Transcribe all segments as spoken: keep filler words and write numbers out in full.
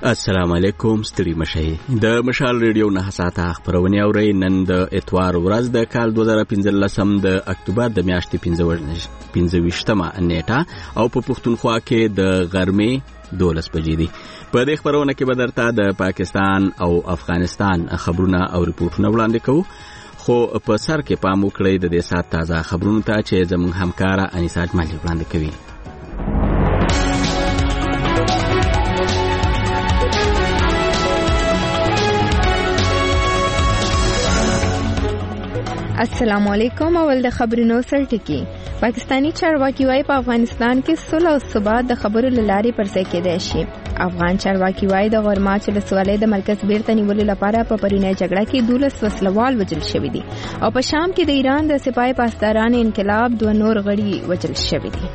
السلام علیکم، ستړي مشئ. د مشال ریډیو نه ساعته خبرونه اورئ. نن د اتوار ورځ د کال دوه زره پنځلسم د اکتوبر د میاشتې پنځه ویشتمه نیټه او په پښتونخوا کې د غرمې دولس بجې دي. په دې خبرونه کې به درته د پاکستان او افغانستان خبرونه او ریپورتونه وړاندې کوو، خو په سر کې پام وکړئ د دې ساعت تازه خبرونو ته چې زموږ همکاره انیسا اجمالي وړاندې کوي. السلام علیکم. اول د خبرونو سرټکی. پاکستانی چارواکي وايي په افغانستان کې صلح او ثبات د خبرو لارې پر ځای کېدای شي. افغان چارواکي وايي د غورماچ ولسوالۍ د مرکز بیرته نیولو لپاره په پرونی جګړه کې دولس وسلوال وژل شوي دي او په شام کې د ایران د سپاه پاسداران انقلاب دوه نور غړي وژل شوي دي.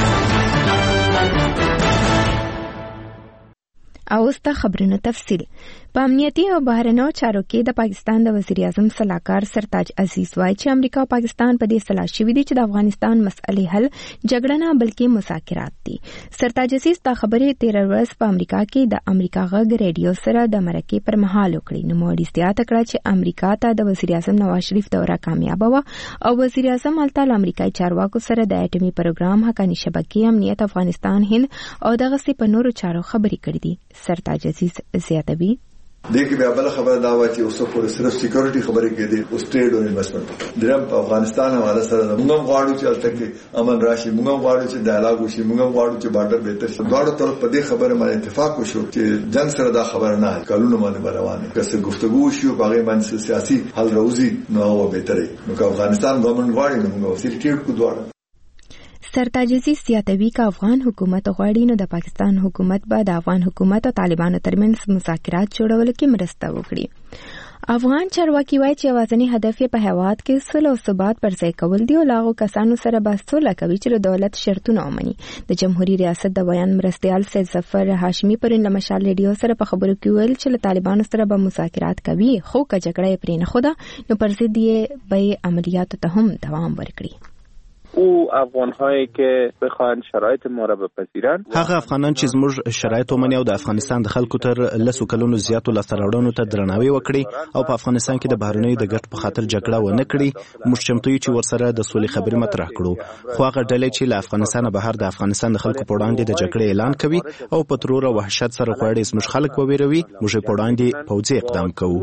او اوس ته خبرونه تفصیل. په امنیتي او بهرنیو چارو کې د پاکستان د وزیر اعظم سلاکار سرتاج عزیز وايي چې امریکا او پاکستان په دې سلا شوي دي چې د افغانستان مسئلې حل جګړه نه بلکې مذاکرات دي. سرتاج عزیز دا خبرې تیر ورځ په امریکا کې د امریکا غږ ریډیو سره د مرکې پر مهال وکړي. نو موري زیاته کړه چې امریکا ته د وزیر اعظم نواز شریف دوره کامیاب و او وزیر اعظم التال امریکایي چارواکو سره د اټومي پروګرام حقاني شبکې امنیت افغانستان هند او دغه سي په نورو چارو خبرې کړې دي. سرتاج عزیز زیاتوي دیکھیں بیا بل خبر دا وا چې اوس په صرف سکیورټي خبرې کې دي او سټیټ او انویسټمنټ درم په افغانستان حواله سره موږ غواړو چې الته کې امن راشي، موږ غواړو چې ډایلاګ وشي، موږ غواړو چې بارډر بهتر شي. دواړو طرف په دې خبره باندې اتفاق وشو چې جنگ سره دا خبره نه کلونه باندې روانه که څه گفتگو وشي او هغه باندې سیاسي حل راوځي نو هو بهتري. نو که افغانستان ګورنمنت غواړي نو موږ سکیورټي کو دواړو. سرتاج عزیز زیاتوي که افغان حکومت غواړي نو د پاکستان حکومت به د افغان حکومت او طالبانو ترمنځ مذاکرات جوړولو کې مرسته وکړي. افغان چارواکي وايي چې یوازینی هدف یې په هیواد کې صلح او ثبات پر ځای کول دي او لاغو کسانو سره به صلح کوي چې د دولت شرطونه ومني. د جمهوریت ریاست د بیان مرستیال سید ظفر هاشمي پرون له مشال ریډیو سره په خبرو کې ویل چې له طالبانو سره به مذاکرات کوي، خو که جګړه یې پرې نه خوده نو پر ضد یې به عملیاتو ته هم دوام ورکړي. او افغان‌هایی که بخواهند شرایط ما را بپذیرند، هغه افغانان چې زموږ شرایط ومني او د افغانستان د خلکو تر لسو کلونو زیاتو لاسته راوړنو ته درناوی وکړي او په افغانستان کې د بهرنیو د ګټ په خاطر جګړه ونه کړي، موږ چمتو یو چې ورسره د سولې خبرې مطرح کړو. خو هغه ډلې چې له افغانستان بهر د افغانستان د خلکو په وړاندې د جګړې اعلان کوي او په ترور او وحشت سره غواړي زموږ خلک وویروي، موږ په وړاندې پوځي اقدام کوو.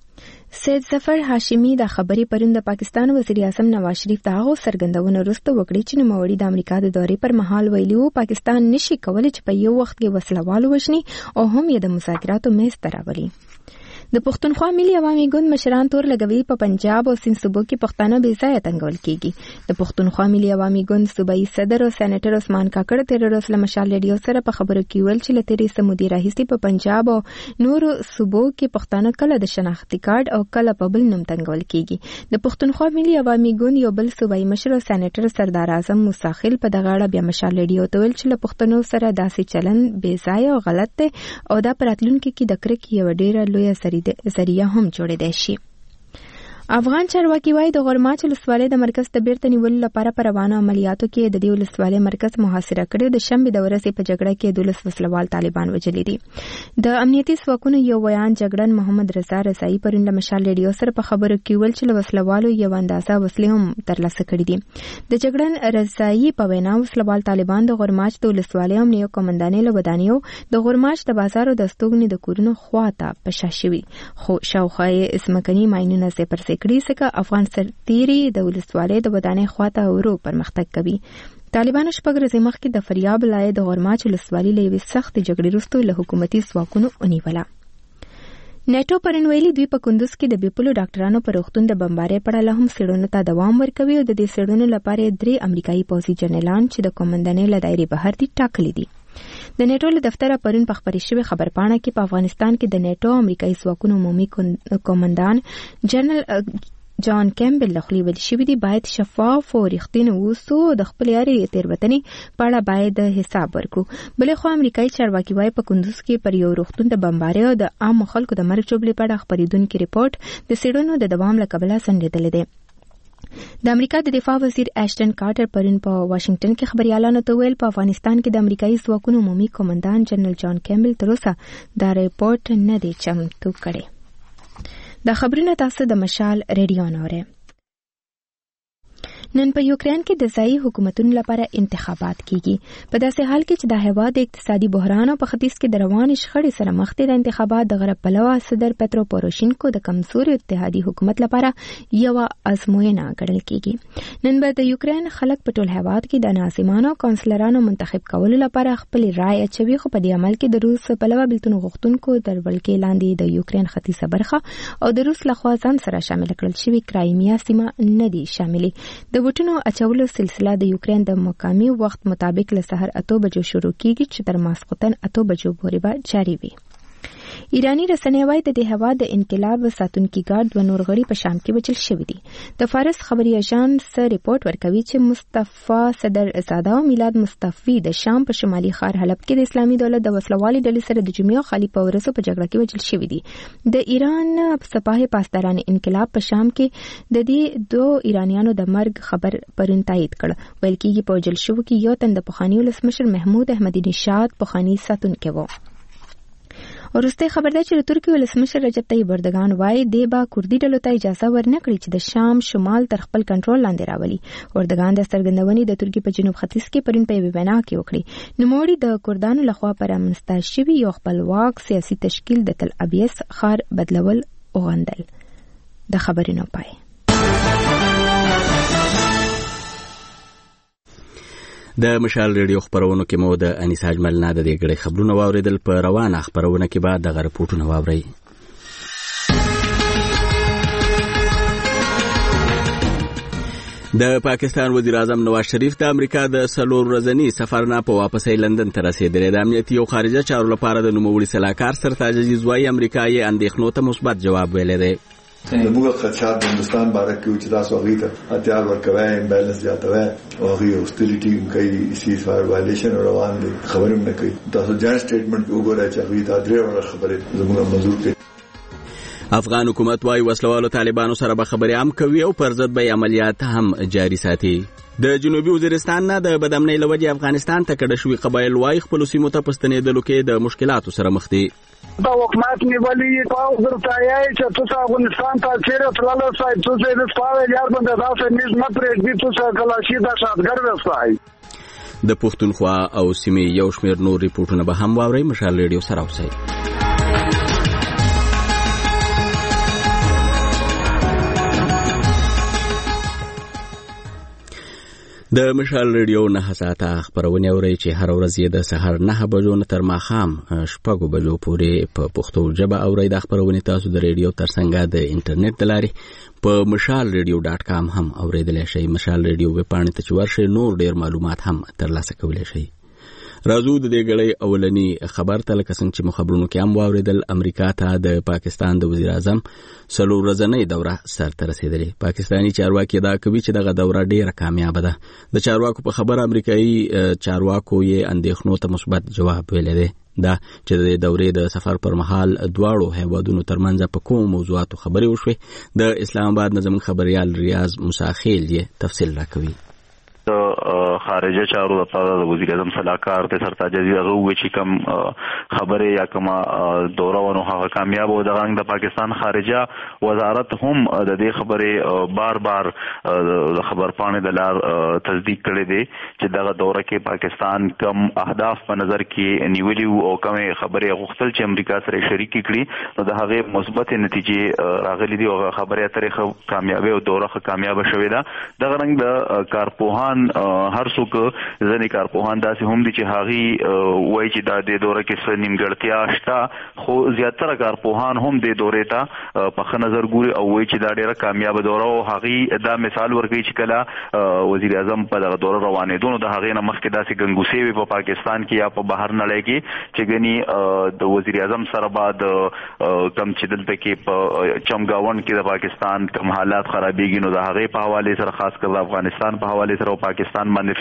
سید ظفر هاشمي د خبرې پرون د پاکستان وزیر اعظم نواز شریف ته هغه سرګندونه وروسته وکړي چې نوموړي د امریکا د دورې پر مهال ویلي وو پاکستان نشي کولی چې په یو وخت کې وسلوال وشني او هم یې د مذاکراتو میز ته راولي. د پښتونخوا ملي عوامي ګوند مشران تور لګوي په پنجاب او سند صوبو کې پښتانه بې ځایه تنګول کیږي. د پښتونخوا ملي عوامي ګوند صوبایي صدر او سېنیټر عثمان کاکړ تیر ورځ له مشال ریډیو سره په خبرو کې ویل چې له تیرې سمودي راهیسې په پنجاب او نورو صوبو کې پښتانه کله د شناختي کارت او کله په بل نوم تنګول کیږي. د پښتونخوا ملي عوامي ګوند یو بل صوبایي مشر او سېنیټر سردار اعظم موسی خیل په دغه اړه بیا مشال ریډیو ته ویل چې له پښتنو سره داسې چلن بې ځایه او غلط دی او دا په راتلونکي کې د کرکې یوه ډېره لویه ذریعه هم جوړېدای شي. افغان چارواکي وايي د غورماچ ولسوالۍ د مرکز ته بیرته نیولو لپاره په روانو عملیاتو کې د دې ولسوالۍ مرکز محاصره کړی. د شنبې د ورځې په جګړه کې دولس وسلوال طالبان وژلي دي. د امنیتي ځواکونو یو ویان جګړن محمد رضا رضایي پرون له مشال ریډیو سره په خبرو کې ویل چې له وسلوالو یو اندازه وسلې هم ترلاسه کړي دي. د جګړن رضایي په وینا وسلوال طالبان د غورماچ د ولسوالۍ امنیه قومندانۍ له ودانیو د غورماچ د بازار او د استوګنې د کورونو خواته پشا شوي، خو شاوخوا یې ځمکني ماینونه ځای پر ځای کړي ځکه افغان سرتیري د ولسوالۍ د ودانۍ خواته ورو پرمختګ کوي. طالبانو شپږ ورځې مخکې د فریاب ولایت د غورماچ ولسوالۍ له یوې سختې جګړې وروسته له حکومتي ځواکونو ونیوله. نیټو پرون ویلي دوی په کندوز کې د بیپلو ډاکټرانو پر روغتون د بمبارۍ په اړه هم څېړنو ته دوام ورکوي او د دې څېړنو لپاره درې امریکایي پوځي جنرالان چې د قومندانۍ له دایرې بهر دي ټاکلي دي. د نیټو له دفتره پرون په خبرې شوې خبرپاڼه کې په افغانستان کې د نیټو امریکایي ځواکونو عمومي قومندان جنرال جان کیمبل لخوا ویل شوي دي باید شفاف او رښتینی اوسو او د خپل یاري تیروتنې په اړه باید حساب ورکړو. بلې خو امریکایي چارواکي وايي په کندوز کې پر یو روغتون د بمبارۍ او د عامو خلکو د مرګ ژوبلې په اړه خپرېدونکي رپورټ د څېړنو د دوام له کبله ځنډېدلی دی. د امریکا د دفاع وزیر اشټن کارټر پرون په واشنگټن کې خبريالانو ته ویل په افغانستان کې د امریکایي ځواکونو عمومي قومندان جنرال جان کیمبل تر اوسه دا ریپورت نه دی چمتو کړی. دا خبرونه تاسو د مشال ریډیو اورئ. نن په یوکرين کې د ځایي حکومتونو لپاره انتخابات کیږي. په داسې حال کې چې د هیواد د اقتصادي بحران او په ختیځ کې د روان شخړې سره مخ دي، د انتخابات د غرب پلوه صدر پترو پوروشینکو د کمزوري اتحادي حکومت لپاره یو ازموینه ګڼل کیږي. نن به د یوکرين خلک په ټول هیواد کې د ناظمانو او کونسلرانو منتخب کولو لپاره خپل رائے اچوي، خو په دې عمل کې د روس پلوه بلتون غوښتونکو تر ولکې لاندې د یوکرين ختیځه برخه او د روس لخوا ځان سره شامل کړل شوی کرایمیا سیمه نه دي شاملې. د وټونو اچولو سلسله د یوکرين د مقامي وخت مطابق له سحر اتو بجو شروع کیږي چې تر ماسخوتن اتو بجو پورې به جاري وي. ایرانی رسنۍ وايي د دې هوا د انقلاب ساتونکي ګارد و نور غړي په شام کې وچل شوی دي. د فارس خبري اژانس ریپورت ورکوي چې مصطفی صدر زاده او میلاد مصطفی د شام په شمالي ښار حلب کې د اسلامي دولت د وسلوالي ډلې سره د جمعې او خالی په ورځو په جګړه کې وچل شوی دي. د ایران سپاه پاسداران انقلاب په شام کې د دې دوه ایرانیانو د مرګ خبر پرون تایید کړ. ویل کېږي په وجل شو کې یو تن د پخوانی ولسمشر محمود احمدی نژاد پخوانی ساتونکی و. ورسته خبر ده چې ترکی ولسمشر رجب طیب اردوغان وايي دی با کردي ډلو ته اجازه ورنکړي چې د شام شمال تر خپل کنټرول لاندې راولي. اردوغان د څرګندونې د ترکی په جنوب ختیځ کې پرون په وینا کې وکړي. نوموړي د کردانو لخوا پر امنستا شوی یو خپلواک سیاسي تشکیل د تل ابیس ښار بدلول وغندل. د خبرونو پای. د مشال ریډیو خبرونو کې مو د انیسا اجمل نه د دې غړي خبرونه واوریدل. په روانه خبرونه کې بعد د غرپورټونه واوري. د پاکستان وزیر اعظم نواز شریف د امریکا د سلور ورځني سفر نه په واپسې لندن ته رسیدلی. د امنیتي او خارجه چارو لپاره د نوموړي سلاکار سرتاج عزیز وايي امریکا یې اندېښنو ته مثبت جواب ویلی دی. زموږ خدشات د هندوستان باره کې چې تاسو هغې ته اتیار ورکوئ، امبیلنس زیاتوئ او هغې هوسټیلیټي هم کوي، سیز فایر وایلیشن روان دي، خبرې هم نه کوي. تاسو جاینټ سټیټمنټ وګورئ چې هغې ته درې وړه خبرې زموږ منظور کړي. افغان حکومت وايي وسلوالو طالبانو سره به خبرې هم کوي او پر ضد به عملیات هم جاري ساتي. د جنوبي وزیرستان نه د بدامنۍ له وجې افغانستان ته کډه شوي قبایل وايي خپلو سیمو ته په ستنېدلو کې د مشکلاتو سره مخ دي. دا حکومت نیولې په ورتایي چې تاسو افغانستان ته چیرې تلل سای تاسو د سپاوې یار باندې تاسو نيز مترې دي تاسو کلاشي د شادګر وسای. د پښتونخوا او سیمې یو شمېر نور ریپورتونه به هم واورئ. مشال ریډیو سره اوسئ. د مشال ریډیو نه ساعته خبرونه اورئ چې هر ورځ یې د سحر نه بجو نه تر ماښام شپږو بجو پورې په پښتو ژبه اورئ. د خبرونه تاسو د ریډیو ترڅنګ د انټرنیټ د لارې په مشال ریډیو ډاټ کام هم اوریدلی شئ. مشال ریډیو ویب پاڼې ته چې ورشئ نور ډیر معلومات هم ترلاسه کولی شئ. راځو د دې غړې اولنی خبر ته لکه څنګه چې مو خبرونو کې هم واوریدل. امریکا ته د پاکستان د وزیر اعظم څلور ورځنۍ دوره سرته رسیدلې. پاکستانی چارواکي دا کوي چې دغه دوره ډیره کامیابه ده. د چارواکو په خبر امریکایي چارواکو یې اندېښنو ته مثبت جواب ویلی دی. دا چې د دورې د سفر پر مهال دواړو هیوادونو ترمنځ په کوم موضوعاتو خبرې وشوې. د اسلام آباد نظم خبريال ریاض مساخیل یې تفصیل راکوي. خارجه چارو لپاره د وزیر اعظم سلاکار ته سرتاج عزیز هغه وی چې کوم خبره یا کوم دوره ونه هغه کامیاب و. د د پاکستان خارجه وزارت هم د دې خبره بار بار د خبر پاڼې د لار تصدیق کړي دي چې دغه دوره کې پاکستان کم اهداف په نظر کې نیولي او کوم خبره غوښتل چې امریکا سره شریک کړي نو د هغه مثبت نتیجې راغلي دي او خبره تاریخ کامیابی او دوره کامیاب شوې ده. دغه رنګ د کارپوهان هر څوک ځنې کارپوهان داسې هم دي چې هغه وایي چې دا د دوره کې څه نیمګړتیا شته، خو زیاتره کارپوهان هم د دورې ته په ښه نظر ګوري او وایي چې دا ډیره کامیابه دوره او هغه دا مثال ورکوي چې کله وزیر اعظم په دغه دوره روانېدو نو د هغې نه مخکې داسې ګنګوسې وي په پاکستان کې یا په بهر نړۍ کې چې ګنې د وزیر اعظم سره بعد کم چې دلته کې په چمګاون کې د پاکستان کم حالات خرابېږي نو د هغې په حوالې سره خاص کر د افغانستان په حوالې سره او پاکستان باندې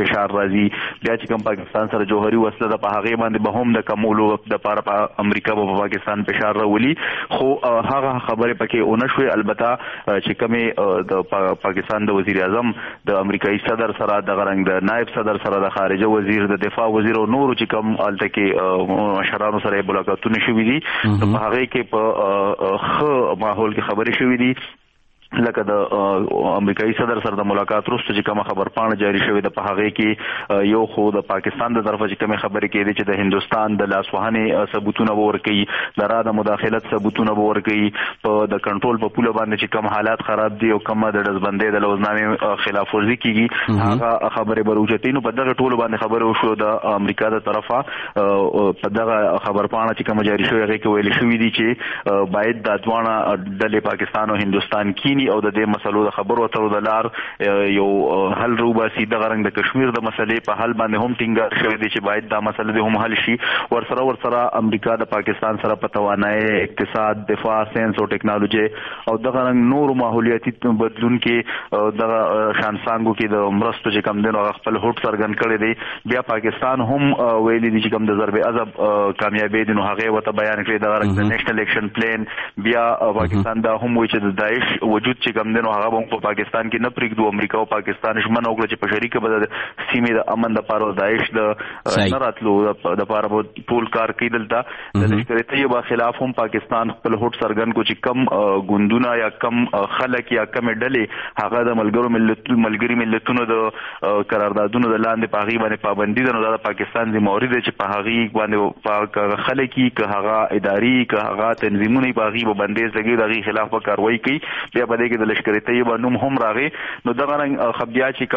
فشار راځي. بیا چې کوم پاکستان سره جوهري وسله د په هغه باندې به هم د کمولو د پاره په امریکا په پاکستان فشار راولي. خو هغه خبره پکې اون شوې. البته چې کومه د پاکستان د وزیر اعظم د امریکایي صدر سره د غرنګ د نائب صدر سره د خارجه وزیر د دفاع وزیر او نور چې کوم الته کې مشرانو سره ملاقاتونه شوي دي په هغه کې په خ ماحول کې خبرې شوې دي. لکه د امریکایي صدر سره د ملاقات وروسته چې کومه خبرپاڼه جاری شوې ده په هغه کې یو خو د پاکستان د طرفه چې کومه خبرې کېدې چې د هندستان د لاسوهنې ثبوتونه ورکوي، د را د مداخلت ثبوتونه ورکوي، په د کنټرول په پوله باندې چې کوم حالات خراب دي او کومه د دزبندۍ د لوزنامې خلاف ورزي کیږي هغه خبرې بروچتینو په دغه ټولو باندې خبرې وشو د امریکا د طرفه. په دغه خبرپاڼه چې کوم جاری شوې هغه کې ویل شوې دي چې باید د ځوانه ډلې پاکستان او هندستان کې او د دې مسلو د خبرو اترو د لار یو حل روباسي. د غرنګ د کشمیر د مسلې په حل باندې هم ټینګار شوی دی چې باید دا مسله د هم حل شي. ورسره ورسره امریکا د پاکستان سره په توانایي اقتصاد، دفاع، ساينس او ټیکنالوژي او د غرنګ نور ماحولیاتي بدلون کې د شانسانګو کې د مرستو چې کم دنو خپل هوټ سرګن کړی دی. بیا پاکستان هم ویلي دي چې کوم د ضرب عذاب کامیابی دي نو هغه وته بیان کړی د غرنګ د نېشنل اکشن پلان. بیا پاکستان دا هم وایي چې د داعش وجود چې کوم دنو هغه په پاکستان کې نه پرېږدو. امریکا او پاکستان ژمنه وکړه چې په شریکه به د سیمې د امن لپاره داعش د نه راتلو د لپاره ټول کار کوي. دلته د لشکر طیبه خلاف هم پاکستان خپل هوټ سرګن کو چې کم ګوندونه یا کم خلک یا کم ډلې هغه د ملګرو ملتونو ملګری ملتونو د قراردادونو د لاندې په هغه باندې پابندي ده نو د پاکستان ذمہواری ده چې په هغه باندې خلکي که هغه اداري که هغه تنظیمونه په هغه باندې لګي دغه خلاف کاروایی کوي. بیا په دې کې د لشکر طیبه نوم هم راغی. نو دغه رنګ خبریا چې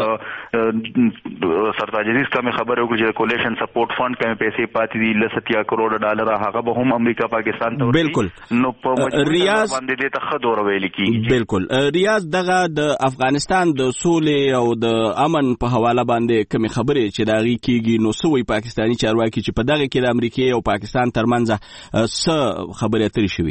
کم سرتاج عزیز کوم خبره وکړي چې کولیشن سپورټ فند کوم پیسې پاتې دي لسیا کروڑ ډالر هغه به هم امریکا پاکستان ته بالکل نو په ریاض باندې د تخدور ویل کیږي. بالکل ریاض دغه د افغانستان د سولې او د امن په حواله باندې کوم خبره چې داغي کیږي نو سوې پاکستانی چارواکي چې په دغه کې د امریکا او پاکستان ترمنځ څه خبرې اترې شوي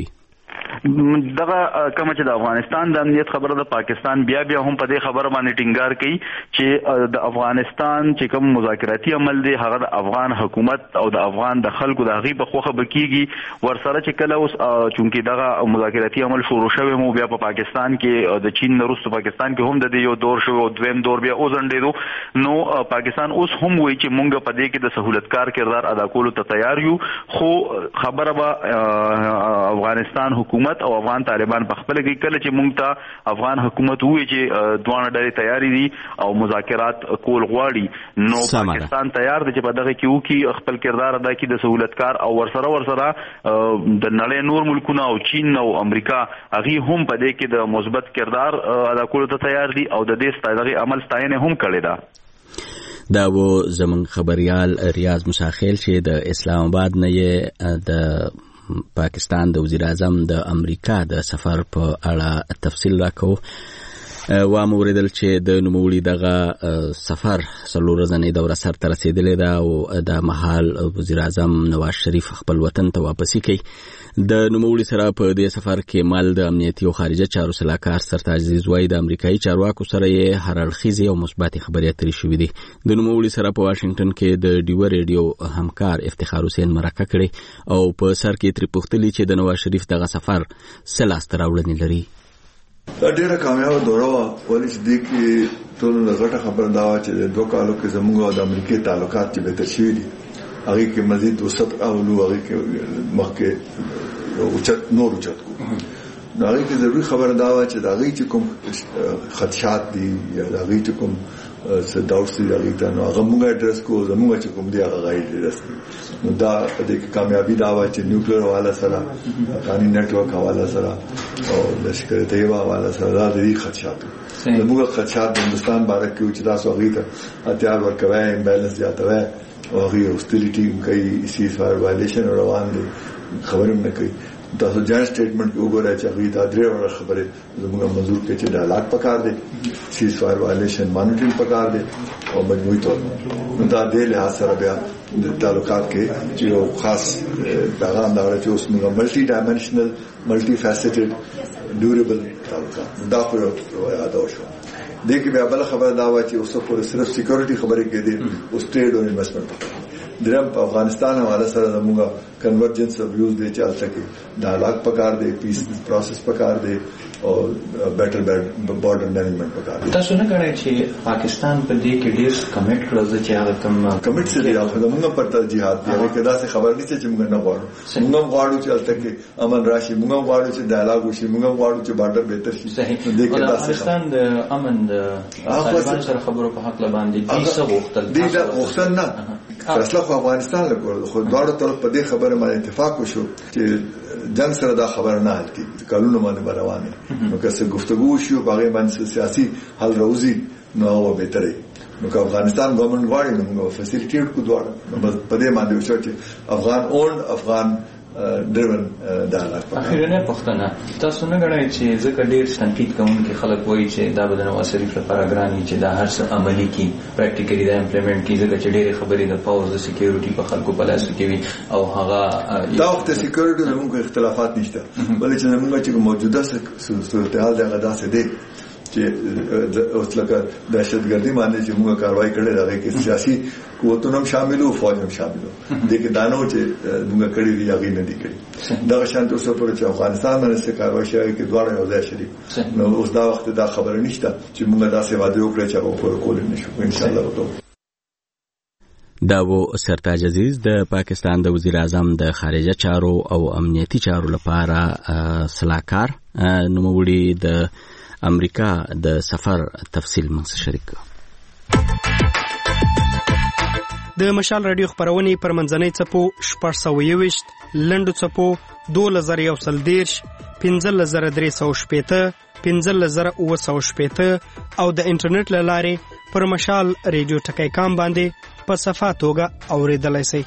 دغه کوم چې د افغانستان د امنیت خبره د پاکستان بیا بیا هم په دې خبره باندې ټینګار کوي چې د افغانستان چې کوم مذاکراتي عمل دی هغه د افغان حکومت او د افغان د خلکو د هغې په خوښه به کیږي. ورسره چې کله اوس چونکې دغه مذاکراتي عمل شروع شوی مو بیا په پاکستان کې د چین نه وروسته پاکستان کې هم د دې یو دور شوی او دویم دور بیا وځنډېدو. نو پاکستان اوس هم وایي چې مونږ په دې کې د سهولتکار کردار ادا کولو ته تیار یو. خو خبره به افغانستان حکومت او افغان طالبان په خپل کې کله چې مونږ ته افغان حکومت وایي چې دوه ډلې تیاری دي او مذاکرات کول غواړي نو پاکستان تیار دی چې په دغه کې وکړي خپل کردار ادا کړي د سہولتکار او ورسره ورسره د نړۍ نور ملکونه او چین او امریکا هغه هم په دې کې د مثبت کردار ادا کولو ته تیار دي او د دې ستایدغه عمل ستاینه هم کړې ده. دا و زمون خبريال ریاض مساخیل چې د اسلام آباد نه یې د پاکستان د وزیر اعظم د امریکا د سفر په اړه تفصیل راکو. و موریدل چې د نوموړي دغه سفر څلور ورځې دوره سر ته رسیدلې ده او د مهال وزیر اعظم نواز شریف خپل وطن ته واپسی کوي. د نوموړي سره په دې سفر کې مال د امنیتي او خارجه چارو سلاکار سرتاج عزیز وای د امریکایي چارواکو سره یې هر اړخیزې او مثبت خبرې اترې شوې دي. د نوموړي سره په واشنگټن کې د ډیو ریډیو همکار افتخار حسین مرکه کړي او په سر کې تری پوښتلي چې د نواز شریف دغه سفر سلاست راوړنې لري. دا ډیره کامیاب دوره وه ولې چې دې کې ټولو نه غټه خبره دا وه چې د دوه کالو کې زموږ او د امریکې تعلقات چې بهتر شوي دي هغې کې مزید وسعت راولو هغې کې مخکې اوچت نور اوچت کړو. نو هغې کې ضروري خبره دا وه چې د هغې چې کوم خدشات دي یا د هغې چې کوم څه ډاوټس دي هغې ته نو هغه موږ اډرس کړو زموږ چې کوم دی هغه هغه اډرس کړي. نو دا په دې کې کامیابي دا وه چې نیوکلیر حواله سره افغاني نیټورک حواله سره او لشکر طیبه حواله سره دا د دې خدشات زموږ خدشات د هندوستان باره کې چې تاسو هغې ته هتیار ورکوی امبیلنس زیاتوی او هغې هوسټیلیټي کوي سیز فایر وایلیشن روان دی خبرې هم نه کوي. تاسو جان سټیټمنټ وګورئ چې هغه دا درې وړه خبره زموږ منظور کې چې ډایلاګ پکار دی سیز فایر وایلیشن مانیټرینګ پکار دی او مجموعي تور دا د لحاظ سره بیا د تعلقات کې چې یو خاص پیغام دا چې اوس موږ ملټي ډایمنشنل ملټي فیسټډ ډیوریبل تعلقات دا خو یاد شو دغه بیا بل خبره دا و چې اوس پر صرف سکیورټي خبره کې دي او سټیټ او انویسټمنټ درم په افغانستان حواله سره زموږ کنورجنس اف ویوز دی چې البته کې ډایلاګ پکار دی پیس پروسس پکار دی او بیٹر بارډر مینجمنٹ پکار دی. تاسو نه غواړئ چې پاکستان په دې کې ډیر کمیټ کړو چې هغه کم کمیټ سره یو زموږ پر ترجیحات دی هغه کدا څه خبر نشته چې موږ نه غواړو موږ غواړو چې البته کې امن راشي موږ غواړو چې ډایلاګ وشي موږ غواړو چې بارډر بهتر شي. دې کې افغانستان د امن د طالبان سره خبرو په حق لباندې دي څه غوښتل دي دا غوښتل نه فیصله خو افغانستان لپاره خو دواړو طرف په دې خبره باندې اتفاق وشو چې جنگ سره دا خبر نه حل کی قانون باندې روانه نو که څه گفتگو شو باغې باندې سیاسي حل راوځي نو هو بهتره نو که افغانستان ګورنمنت غواړي نو فیسیلیټیټ کو دواړه په دې باندې وشو چې افغان اون افغان ډریون ډایلاګ اخیرنه پښتنه تاسو نه غواړئ چې ځکه ډیر تنقید کوونکي خلک وایي چې دا بدن واسریف لپاره ګراني چې دا هر څه عملی کی پریکټیکلی دا امپلیمنټ کی ځکه چې ډېر خبرې د پاوز د سکیورټي په خلکو په لاس کې وي او هغه دا وخت سکیورټي زموږ اختلافات نشته بلکې چې زموږ چې موجوده صورتحال دا غدا څه دی چې اوس لکه دهشتګردي باندې چې موږ کاروایی کړې ده کې سیاسي قوتونه شامل او فوج هم شامل دي کې دانو چې موږ کړې دي هغه نه دي کړې دا شانت اوس پر چې افغانستان باندې څه کاروایی شوی کې دواړه یو ځای شري نو اوس دا وخت دا خبره نشته چې موږ دا څه وعده وکړو چې هغه پر کول نشو ان شاء الله وته. دا و سرتاج عزیز د پاکستان د وزیر اعظم د خارجه چارو او امنیتي چارو لپاره صلاحکار نوموړي د امریکا د سفر تفصیل موږ شریک د مشال رادیو خبرونه پر منځنۍ چپو شپږ سوه یوویشت لنډو چپو دوه زره یو سل دیرش پنځه زره درې سوه شپېته پنځه زره اووه سوه شپېته او د انټرنیټ له لارې پر مشال رادیو ټکی کام باندې په صفه توګه اورېدلای شئ.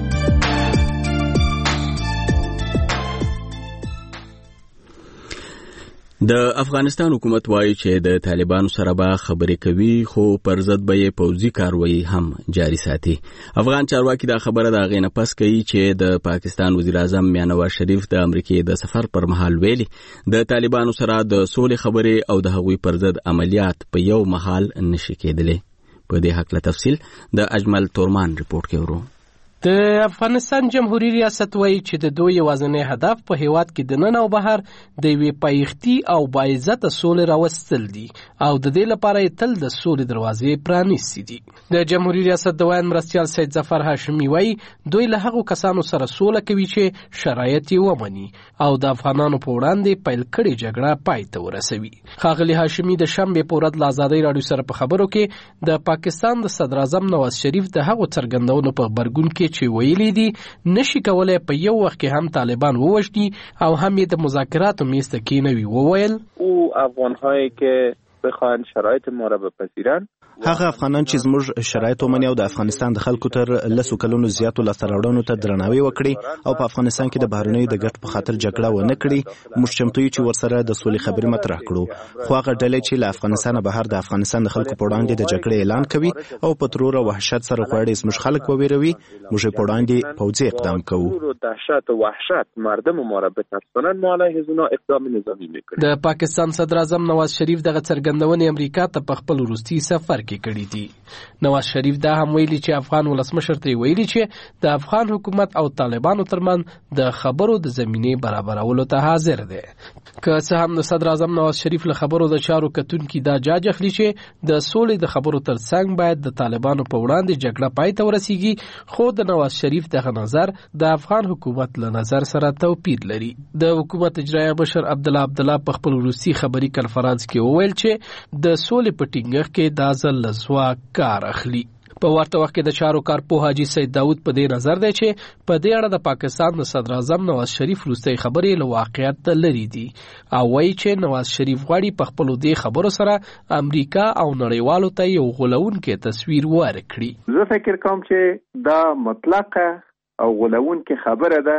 د افغانستان حکومت وایي چې د طالبانو سره به خبرې کوي خو پر ضد به یې پوځي کاروایی هم جاري ساتي. افغان چارواکي دا خبره د هغې نه پس کوي چې د پاکستان وزیر اعظم میاں نواز شریف د امریکې د سفر پر مهال ویلي د طالبانو سره د سولې خبرې او د هغوی پر ضد عملیات په یو مهال نشي کېدلی. په دې هکله تفصیل د اجمل تورمان رپورټ کې ورو. د افغانستان جمهوریت ریاست وایي چې د دوی یوازینی هدف په هیواد کې د نن او بهر د یوې پایښتي او باعزته سولې راوستل دي او د دې لپاره یې تل د سولې دروازې پرانیستې دي. د جمهوریت ریاست د ویاند مرستیال سید ظفر هاشمي وایي دوی له هغو کسانو سره سوله کوي چې شرایط یې ومني او د افغانانو په وړاندې پیل کړې جګړه پای ته ورسوي. ښاغلي هاشمي د شنبې په ورځ له ازادۍ راډیو سره په خبرو کې د پاکستان د صدر اعظم نواز شریف د هغو څرګندونو په غبرګون کې چې ویلي دي نشي کولای په یو وخت کې هم طالبان ووژني او هم یې د مذاکراتو میز ته کېنوي. وویل او افغان‌هایی که بخواهند شرایط ما را بپذیرند هغه افغانان چې زموږ شرایط ومني او د افغانستان د خلکو تر لسو کلونو زیاتو لاسته راوړنو ته درناوی وکړي او په افغانستان کې د بهرنیو د ګټو په خاطر جګړه ونه کړي موږ چمتو یو چې ورسره د سولې خبرې مطرح کړو. خو هغه ډلې چې له افغانستان بهر د افغانستان د خلکو په وړاندې د جګړې اعلان کوي او په ترور او وحشت سره غواړي زموږ خلک وویروي موږ په وړاندې پوځي اقدام کوو. دهشت و وحشت مردم ما را بترسانند ما علیه اونا اقدام نظامی میکنیم. د پاکستان صدر اعظم نواز شریف دغه څرګندونې امریکا ته په خپل وروستي سفر کې کړې دي. نواز شریف دا هم ویلي چې افغان ولسمشر ته ویلي چې د افغان حکومت او طالبانو ترمن د خبرو د زمینې برابرولو ته حاضر دی. که څه هم د صدر اعظم نواز شریف له خبرو د چارو کتونکي دا جاج اخلي چې د سولې د خبرو ترڅنګ باید د طالبانو په وړاندې جګړه پای ته ورسیږي خو د نواز شریف دغه نظر د افغان حکومت له نظر سره توپیر لري. د حکومت اجرایه مشر عبدالله عبدالله په خپل وروستي خبري کنفرانس کې وویل چې د سولې په ټینګښت کې دا ځل له ځواک کار اخلي. په ورته وخت کې د چارو کارپوه حاجي سید داود په دې نظر دی چې په دې اړه د پاکستان د صدر اعظم نواز شریف وروستۍ خبرې له واقعیت لرې دي او وایي چې نواز شریف غواړي په خپلو دې خبرو سره امریکا او نړیوالو ته یو غولونکی تصویر ورکړي. زه فکر کوم چې دا مطلقه او غولونکی خبره ده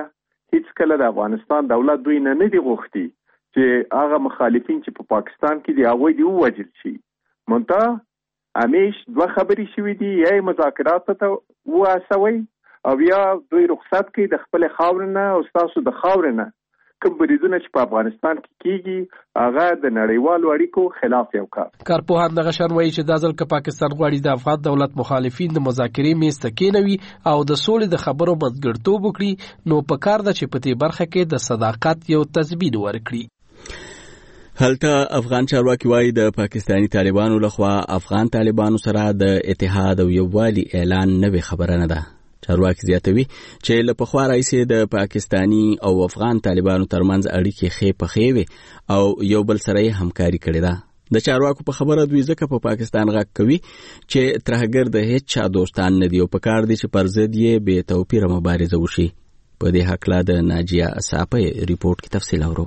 هیڅ کله د افغانستان دولت دوی نه نه دی غوښتي چې هغه مخالفین چې په پاکستان کې دی هغه دی ووجل شي. منتها همیش دوه خبرې شوې دي، یا مذاکرات ته واسوي او یا دوی رخصت کوي د خپل خاورنه او تاسو د خاورنه کوم بریدونه چې په افغانستان کې کیږي هغه د نړیوالو اړیکو خلاف یو کار. کارپوهان دغه شان وایي چې د ځل کې پاکستان غواړي د افغان دولت مخالفین د مذاکرې میز ته کېنوي او د سولې د خبرو منځګړیتوب وکړي، نو په کار ده چې په دې برخه کې د صداقت یو تضمین ورکړي. هلته افغان چارواکي وایي د پاکستانی طالبانو لخوا افغان طالبانو سره د اتحاد او یووالي اعلان نوې خبره نه ده. چارواکي زیاتوي چې له پخوا راهیسې د پاکستانی او افغان طالبانو ترمنځ اړیکې ښې پخې وې او یو بل سره یې همکاري کړې ده. د چارواکو په خبره دوی ځکه په پاکستان غږ کوي چې ترهګر د هیڅ چا دوستان نه دي او په کار دي چې پر ضد یې بې توپیره مبارزه وشي. په دې هکله د ناجیه اصافی ریپورت کې تفصیل اورو.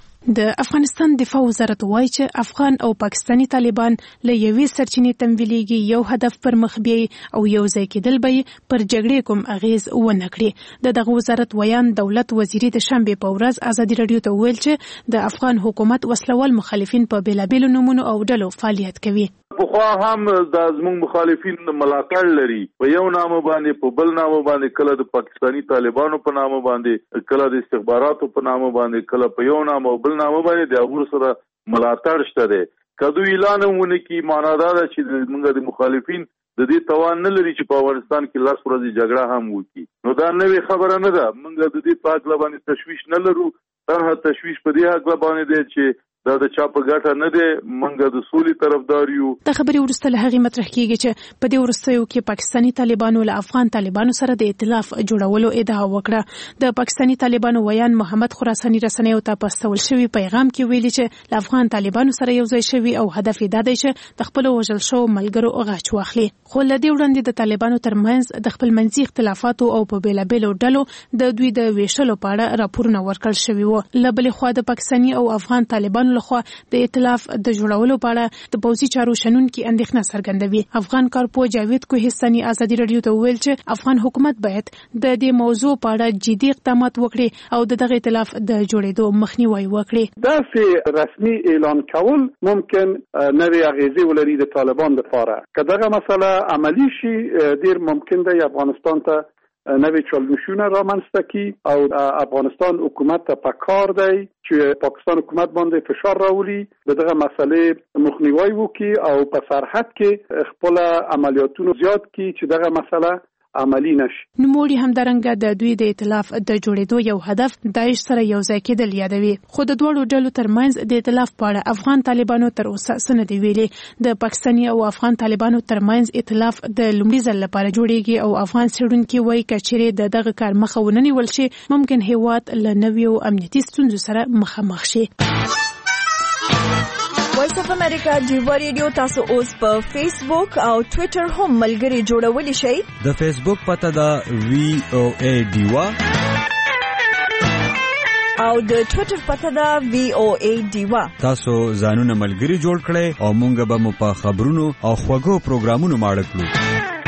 د افغانستان دفاع وزارت وایي چې افغان او پاکستانی طالبان له یوې سرچینې تمویلېږي، یو هدف پر مخ بیایي او یو ځای کېدل به پر جګړې کوم اغیز ونه کړي. د دغه وزارت ویان دولت وزیري د شنبې په ورځ ازادي راډیو ته وویل چې د افغان حکومت وسلوال مخالفین په بیلابیلو نومونو او ډلو فعالیت کوي. پخوا هم د زموږ مخالفین ملاتړ لري، په یو نامه باندې په بل نامه باندې، کله د پاکستانی طالبانو په نامه باندې، کله د استخباراتو په نامه باندې، کله په یو نامه او بل نامه باندې د هغوی سره ملاتړ شته دی. که دوی اعلان ونه کړي معنا دا ده چې موږ د مخالفین د دې توان نه لري چې په افغانستان کې لس ورځې جګړه هم وکړي. نو دا نوې خبره نه ده. موږ د دې په هکله باندې تشویش نه لرو. تنها تشویش په دې هکله باندې دی چې دا د چا په ګټه نه دی، موږ د سولې طرفدار یو. د خبرې وروسته له هغې مطرح کېږي چې په دې وروستیو کې پاکستانی طالبانو له افغان طالبانو سره د ائتلاف جوړولو ادعا وکړه. د پاکستانی طالبانو ویان محمد خراساني رسنیو ته په استول شوي پیغام کې ویلي چې له افغان طالبانو سره یو ځای شوي او هدف یې دا دی چې د خپلو وژل شوو ملګرو غچ واخلي. خو له دې وړاندې د طالبانو ترمنځ د خپل منځي اختلافاتو او په بیلابیلو ډلو د دوی د ویشلو په اړه راپورونه ورکړل شوي وو. له بلې خوا د پاکستاني او افغان طالبانو لخوا د ائتلاف د جوړولو په اړه د پوځي چارو شنونکي اندېښنه څرګندوي. افغان کارپوه جاوید کوهستاني ازادي راډیو ته وویل چې افغان حکومت باید د دې موضوع په اړه جدي اقدامات وکړي او د دغه ائتلاف د جوړېدو مخنیوي وکړي. داسې رسمي اعلان کول ممکن نوې اغیزې ولري د طالبان لپاره. که دغه مسله عملی شي ډیر ممکن دی افغانستان ته نوې چالشونه رامنځته کړي او افغانستان حکومت ته پکار دی چې پاکستان حکومت باندې فشار راولي، دغه مسلې مخنیوي وکړي او په سرحد کې خپل عملیاتونه زیات کړي چې دغه مسله عملی نشي. نوموړي همدارنګه د دوی د ائتلاف د جوړېدو یو هدف داعش سره یو ځای کېدل یادوي. خو د دواړو ډلو ترمنځ د ائتلاف په اړه افغان طالبانو تر اوسه څه نه دي ویلي. د پاکستاني او افغان طالبانو ترمنځ ائتلاف د لومړي ځل لپاره جوړېږي او افغان څېړونکي وایي که چیرې د دغه کار مخه ونه نیول شي ممکن هېواد له نویو امنیتي ستونزو سره مخامخ شي. وایس اف امریکا ډیوا ریډیو تاسو اوس په فیسبوک او ټوئیټر هم ملګري جوړولی شئ. د فیسبوک پته ده وی او ای ډیوا او د ټوئیټر پته ده وی او ای ډیوا. تاسو ځانونه ملګري جوړ کړئ او مونږ به مو په خبرونو او خوږو پروګرامونو ماړه کړو.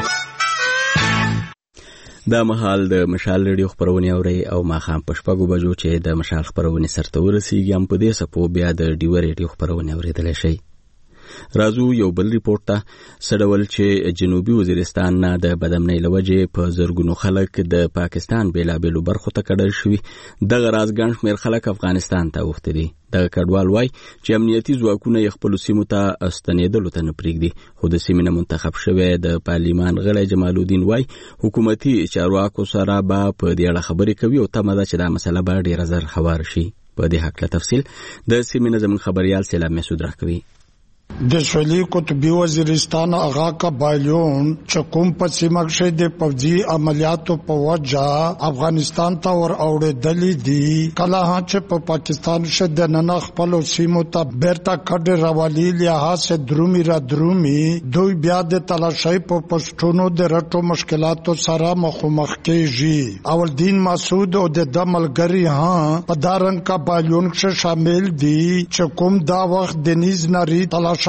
دا مهال د مشال ریډیو خبرونه اوري او ماخام په شپږو بجو چې د مشال خبرونه سرته ورسیږي هم په دې سپو بیا د ډیو ریډیو خبرونه اوریدل شي. راځو یو بل ریپورت ته. سړول چې جنوبي وزیرستان نه د بدامنۍ لوجې په زرګونو خلک د پاکستان بیلابیلو برخو ته کډل شوي. دغه راز ګڼ شمېر خلک افغانستان ته اوښتي دي. دغه کډوال وایي چې امنیتي ځواکونه یې خپلو سیمو ته ستنېدلو ته نه پرېږدي. خو د سیمې نه منتخب شوی د پارلیمان غړی جمال الدین وایي حکومتي چارواکو سره به په دې اړه خبرې کوي او تمه ده چې دا مسله به ډېره زر هوار شي. په دې هکله تفصیل د سیمې نه زموږ خبریال سیلاب مسعود راکوي. د سویلي قطبي وزیرستان اغا قبایلون چې کوم په سیمه کې د پوځي عملیاتو په وجه افغانستان ته ور اوړېدلي دي، کله چې په پاکستان کې د نن خپل سیمو ته بیرته کډې راولي لحاظ درومي را درومي دوی بیا د تلاشۍ په پښتونو د رټو مشکلاتو سره مخامخ کېږي. اول دین مسعود او د دملګری ها په دارنګ قبایلون کې شامل دي چې کوم دا وخت د نیز نری تلاشۍ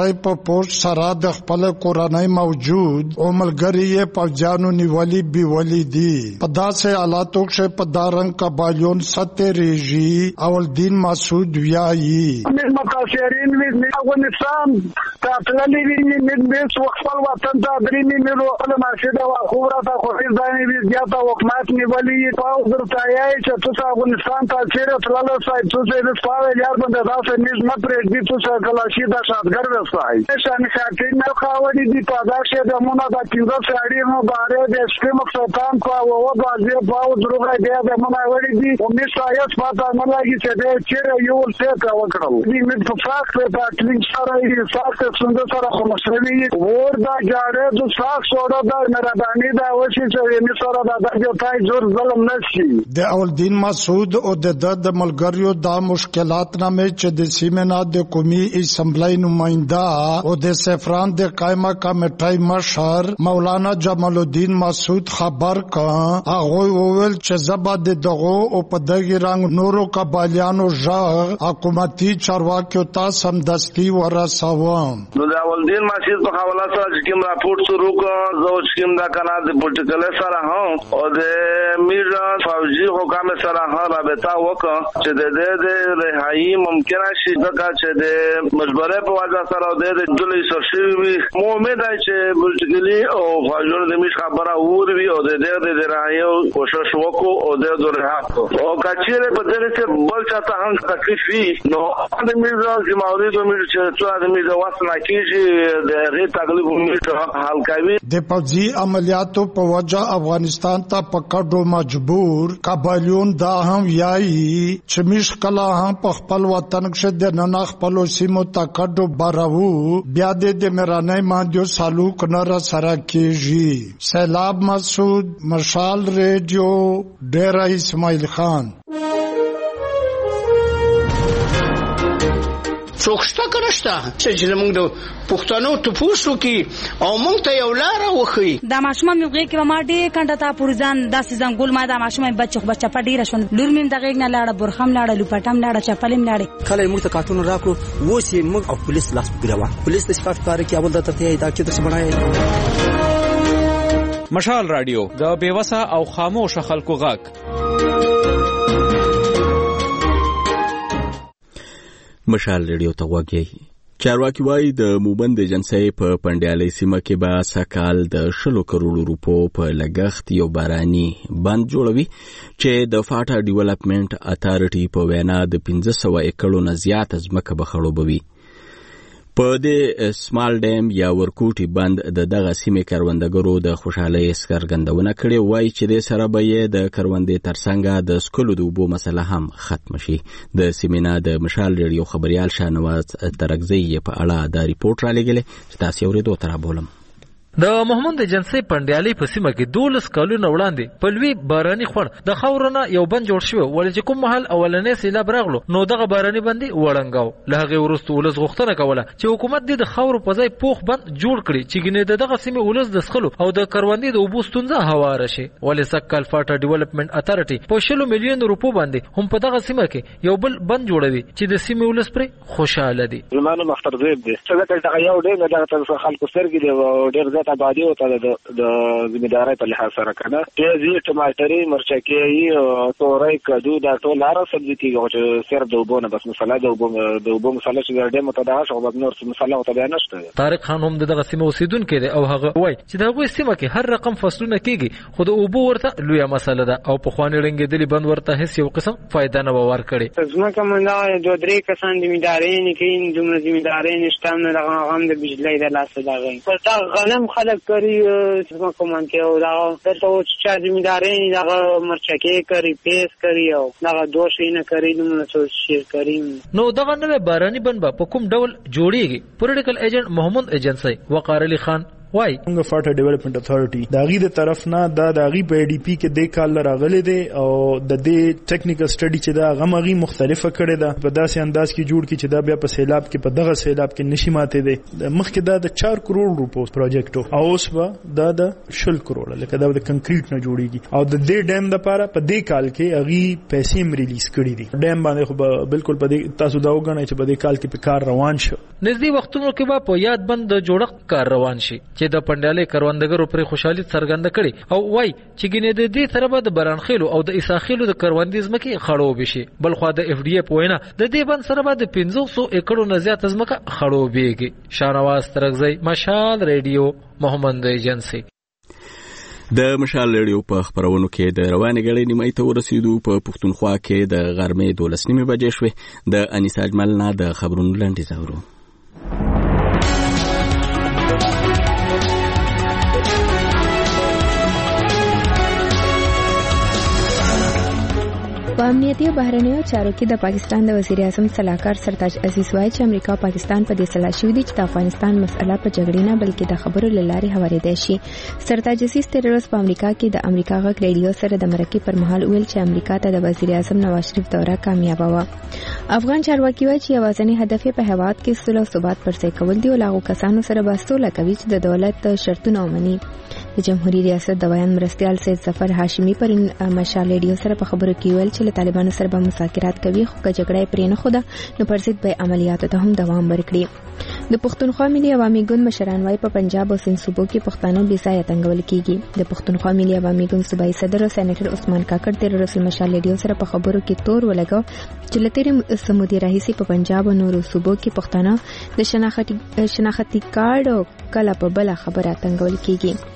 پټای په پوسټ سره د خپل کورنۍ موجود او ملګری یې پوجانو نیولي بیولي دي. په داسې حالاتو کې په دارنګ قبایلون ستریږي. اول دین مسعود ویایي متاثرین وی افغانستان تاسللی وی مې خپل وطن ته درېمې ملو خپل مرشد او خوره ته خو ځانې وی زیاته حکومت نیولي پاو درتایا چې تاسو افغانستان ته چیرې تلل سای تاسو یې سپاوه یار باندې تاسو نیز نه پرېږدي تاسو کلاشي د شادګر وسای شان شاکین نه خاوري دي په داسې د مونږه د کیندو ساړي نو باره د سپم څوکان په او بازي پاو دروغه دی د مونږه وړي دي او می سایت پاته نه لګي چې د چیرې یو څه کا وکړل دي مې په فاکټ په اټلینګ سره یې فاکټ څنګه سره خو مسلوي ور دا جاړه د ساک سوړه د مردانی دا وشي چې می سره دا د تای زور ظلم نشي. د اول دین مسعود او د د ملګریو دا مشکلات نامه چې د سیمنا د قومي اسمبلی نماینده او د سفران د قائمه کمیټې مشر مولانا جمال الدین مسعود خبر کړ. هغه وویل چې زبد دغه او په دغه رنګ نورو قبایلیانو ژغ حکومتي چارواکیو ته سمدستي ورسوم. نو د اول دین مسعود په حواله سره کوم راپورټ شروع کړ زو چې کوم دا کنه د پولیټیکل سره هم او د میر فوجي حکام سره هم رابطه وکړه چې د دې د رهایی ممکنه شي ځکه چې د مجبورې په وجه سره د دې سرشوي مو امید دی چې پولیټیکلی او فوجونو د مش خبره وروي او د دې د رهایی کوشش وکړو او د دې رهایی او کچېره په دې کې بل چاته هم تکلیف وي نو د میر چې مورید میر چې څو د میر واسنه کیږي د غیر تکلیف میر حل کوي. د پوځي عملیاتو په وجه افغانستان ته پکړو مجبور قبایلون دا هم یایي چې مشکله هم په خپل وطن کې د نن خپل سیمو ته کډو براو بیا د مرانه مانډیو سالوک نه سره کیږي. سیلاب مسعود مشال ریډیو ډیره اسماعیل خان. څوکشته کنهشته چې زمونږ د پښتنو تپوسو کې او مونږ ته یو لار وخی دا ماشومه مې غږی کې ما ډېر کنده تا پورزان داسې ځنګول ما دا ماشومه بچو بچا په ډیره شون لور مې د غږ نه لاړه برخم لاړه لوپټم لاړه چپلم لاړه کله موږ ته کارتون راکړو و چې موږ او پولیس لاس پګراوه پولیس د شفاف کار کې اول د ترته دا چې څه بنای. مشال رادیو د بیوسه او خاموش خلکو غږ. مشال ریډیو ته وګورئ. چارواکي وایي د موبند ایجنسۍ په پنډیالۍ سیمه کې به سکال د شلو کروڑو روپو په لګښت یو باراني بند جوړوي چې د فاټا ډیولپمنٹ اتارټي په وینا د پنځه سوه ایکړو نه زیات ځمکه به خړوبوي. په دې سمال ډیم یا ورکوټي بند د دغه سیمې کروندګرو د خوشحالۍ څرګندونه کړې وایي چې د سره به یې د کروندې ترڅنګ د سکلو د اوبو مسله هم ختم شي. د سیمینا د مشال ریډیو خبريال شاهنواز ترکزی په اړه دا ریپورت را لګلې چې تاسو اورېدو تر بولم. د محمود ایجنسۍ پنډیالۍ په سیمه کې دولس کالونه وړاندې په لوی باراني خوړ د خاورونه یو بند جوړ شو ولې چې کوم محل اولنې سیلاب راغلو نو دغه باراني بندي وړنګاو. له هغه وروسته ولس غوښتنه کوله چې حکومت د خاورو په ځای پوخ بند جوړ کړي چې ګنې دغه سیمه ولس د سخلو او د کروندې د اوبو ستونزه هواره شي. ولې سکل فاټا ډیولپمنٹ اتارټي په شلو میلیون روپو باندې هم په دغه سیمه کې یو بل بند جوړوي چې د سیمه ولس پرې خوشاله دي. زمانه مختار زید دي چې دغه یو ډېر دغه تر خلکو سرګي دی ډېر زیات آبادی او د ځمېدارۍ په لحاظ سره کنه پیازي ټماټري مرچکي تورای کدو دا ټول لاره سبزي کیږي چې صرف د وبونه بس مساله د وبو د وبو مساله چې ډېر متداعش او نور مساله او تبع نشته. طارق خان هم دغه سیمه اوسیدونکو دی او هغه وایي چې دغه سیمه کې هر رقم فصلونه کیږي خو د وبو ورته لویه مساله ده او په خوانې رنګېدلې بند ورته هیڅ یو قسم فائدہ نه ورکړي. زموږ کومه دوه درې کسان زمینداري نه کوي دومره زمینداري نشته نه دغه غم د بجلی د لاسه دغه پر تا غنم خلک کوي څنګه کوم کې او دا ته چې زمینداري دغه مرچکي کوي پیس کوي او دغه دوشي نه کوي نو څه شي کوي. نو دغه نوې باراني بند په کوم ډول جوړیږي؟ پولیټیکل ایجنټ محمود ایجنسۍ وقار علي خان وای موږ فاټا ډیولپمنٹ اتھارټي دا غي د طرف نه دا د غي په ډي پی کې د کال راغلي دي او د دې ټیکنیکل سټډي چې دا غمغي مختلفه کړي ده په داسې انداز کې جوړ کی چې دا بیا په سیلاب کې په دغه سیلاب کې نشي ماته دي مخکې دا د چار کروڑ روپو پروجیکټ او اوس به دا د شل کروڑ لکه دا د کنکریټ نه جوړیږي او د دې ډیم د لپاره په دې کال کې اغي پیسې هم ریلیز کړي دي ډیم باندې خو بالکل په دې تاسو دا وګڼئ چې په دې کال کې په کار روان شو نږدې وختونو کې به په یاد بند د جوړښت کار روان شي چې د پندالې کروندګرو پر خوشحالي څرګنده کړي او وای چې ګینه د دې سره به د برانخیلو او د اساخیلو د کروندې ځمکې خړوب شي بل خو د اف ډي اف وینا د دې بند سره به د پنځه سوه ایکړو نه زیات ځمکه خړوبېږي شاهنواز ترغزی مشال ریډیو محمد ایجنسی د مشال ریډیو په خبرونو کې د روانې غړې نیمه ته ورسېدو په پښتونخوا کې د غرمې دولس نیمې بجې شوې د انیس اجمل نه د خبرونو لنډیز اورو په امنیتي بهرنیو چارو کې د پاکستان د وزیر اعظم صلاحکار سرتاج عزیز وایي چې امریکا او پاکستان په دې سلا شوي دي چې د افغانستان مسله په جګړې نه بلکې د خبرو له لارې هوارېدای شي سرتاج عزیز تېره ورځ په امریکا کې د امریکا غږ ریډیو سره د مرکې پر مهال ویل چې امریکا ته د وزیر اعظم نواز شریف دوره کامیابه وه افغان چارواکي وایي چې یوازینی هدف په هېواد کې صلح او ثبات پر ځای کول دي او له هغو کسانو سره به سوله کوي چې د دولت شرطونه ومني د جمهوریت ریاست د بیان مرستیال سید ظفر هاشمی پر مشال ریډیو سره په خبرو کې ویل چې له طالبانو سره به مذاکرات کوي خو که جګړه پرې نه خوده نو پر ضد به عملیاتو ته هم دوام ورکړي د پښتونخوا ملي عوامي ګوند مشران وايي په پنجاب او سند صوبو کې پښتانه بې ځایه تنګول کیږي د پښتونخوا ملي عوامي ګوند صوبایي صدر او سېنیټر عثمان کاکړ تېره ورځ مشال ریډیو سره په خبرو کې تور ولګاو چې له تېرې سمودي راهیسې په پنجاب او نورو صوبو کې پښتانه د شناختي شناختي کارت او کله په بله خبره تنګول کیږي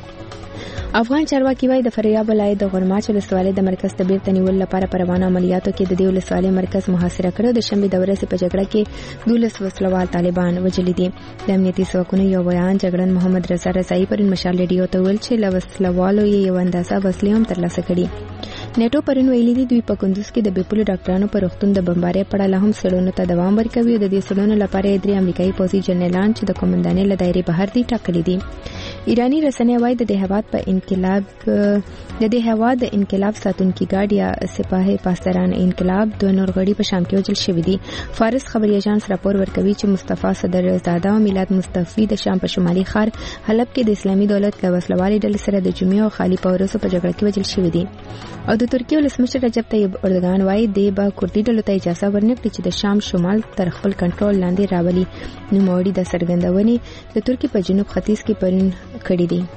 افغان چارواکي وايي د فاریاب ولایت د غورماچ ولسوالۍ د مرکز ته بیرته نیولو لپاره په روانو عملیاتو کې د دې ولسوالۍ مرکز محاصره کړی د شنبې د ورځې په جګړه کې دولس وسلوال طالبان وژلي دي د امنیتي ځواکونو یو بیان جګړن محمد رضا رضایي پرون مشال ریډیو ته ویل چې له وسلوالو یې یو اندازه وسلې هم ترلاسه کړي نیټو پرون ویلي دي دوی په کندوز کې د بیپلو ډاکټرانو پر روغتون د بمبارۍ په اړه هم څېړنو ته دوام ورکوي او د دې څېړنو لپاره یې درې امریکایي پوځي جنرالان چې د قومندانۍ له دایرې بهر دي ټاکلي دي ایرانی رسنۍ وايي د دې هېواد په انقلاب د دې هېواد د انقلاب ساتونکي ګارد یا سپاهي پاسداران انقلاب دوه نور غړي په شام کې وژل شوي دي فارس خبري اژانس راپور ورکوي چې مصطفی صدرزاده او میلاد مصطفی د شام په شمالي ښار حلب کې د اسلامي دولت له وسلوالې ډلې سره د جمعې او خالي پورسو په جګړه کې وژل شوي دي او د ترکیې ولسمشر رجب طیب اردوغان وايي دی به کردي ډلو ته اجازه ورنکړي چې د شام شمال تر خپل کنټرول لاندې راولي نوموړي د څرګندونې د ترکیې په جنوب ختیځ کې پرون کړې دي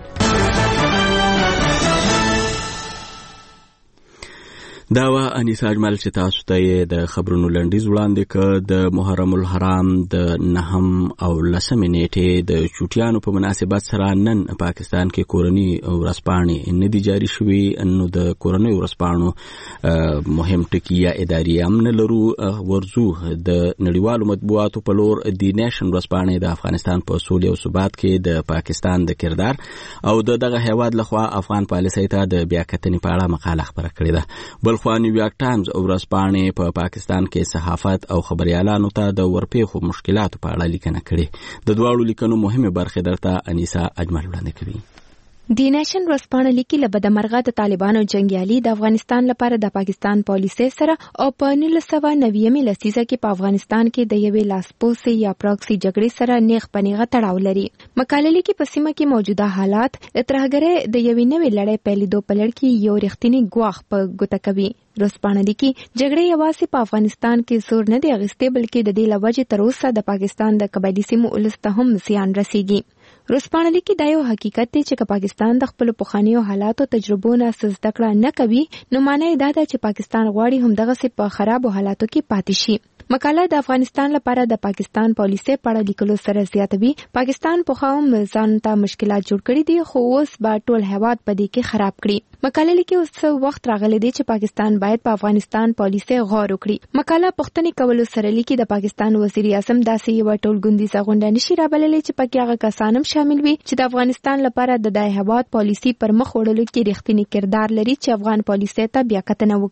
دا وا انیسا اجمل چې تاسو ته د خبرونو لنډیز وړاندې کړ د محرم الحرام د نهم او لسمې نیټې د چوټیانو په مناسبت سره نن پاکستان کې کورني ورځپاڼې نه دي جاري شوې نو د کورني ورځپاڼو مهم ټکي یا اداري امن لرو ورزو د نړیوالو مطبوعاتو په لور د نیشن ورځپاڼې د افغانستان په سولې او ثبات کې د پاکستان د کردار او د دغه هیواد لخوا افغان پالیسۍ ته د بیاکتنې په اړه مقاله خپره کړې ده بل خو نیویارک ټایمز ورځپاڼې په پاکستان کې صحافت او خبريالانو ته د ورپېښو مشکلاتو په اړه لیکنه کړې د دواړو لیکنو مهمه برخه درته انیسا اجمل وړاندې کوي دی نیشن ورځپاڼه لیکي له بدمرغه د طالبانو جنگیالي د افغانستان لپاره د پاکستان پالیسۍ سره او په نولس سوه نوي لسیزه کې په افغانستان کې د یوې لاسپوسې یا پراکسي جګړې سره نیغ په نیغه تړاو لري مقاله لیکي په سیمه کې موجوده حالات د ترهګرۍ د یوې نوې لړۍ پیلېدو په لړ کې یو رښتینی ګواښ په ګوته کوي ورځپاڼه لیکي جګړې یوازې په افغانستان کې زور نه دی اخیستی بلکې د دې له وجې تر اوسه د پاکستان د قبایلي سیمو ولس ته هم زیان رسیږي ورځپاڼه لیکي دا یو حقیقت دی چې که پاکستان د خپلو پخوانیو حالاتو تجربو نه څه زده کړه نه کوي نو معنی یې دا ده چې پاکستان غواړي همدغسې په خرابو حالاتو کې پاتې شي مقاله د افغانستان لپاره د پاکستان پالیسۍ په اړه لیکلو سره زیاتوي پاکستان پخوا هم ځان ته مشکلات جوړ کړي دي خو اوس به ټول هېواد په دې کې خراب کړي مقاله لیکي اوس وخت راغلی دی چې پاکستان باید په افغانستان پالیسۍ غور وکړي مقاله پوښتنې کولو سره لیکي د پاکستان وزیر اعظم داسې یوه ټولګوندیزه غونډه نشي رابللی چې پکې هغه کسان هم شامل وي چې د افغانستان لپاره د دې هېواد پالیسي پر مخ وړلو کې رښتینی کردار لري چې افغان پالیسۍ ته بیاکتنه وکړي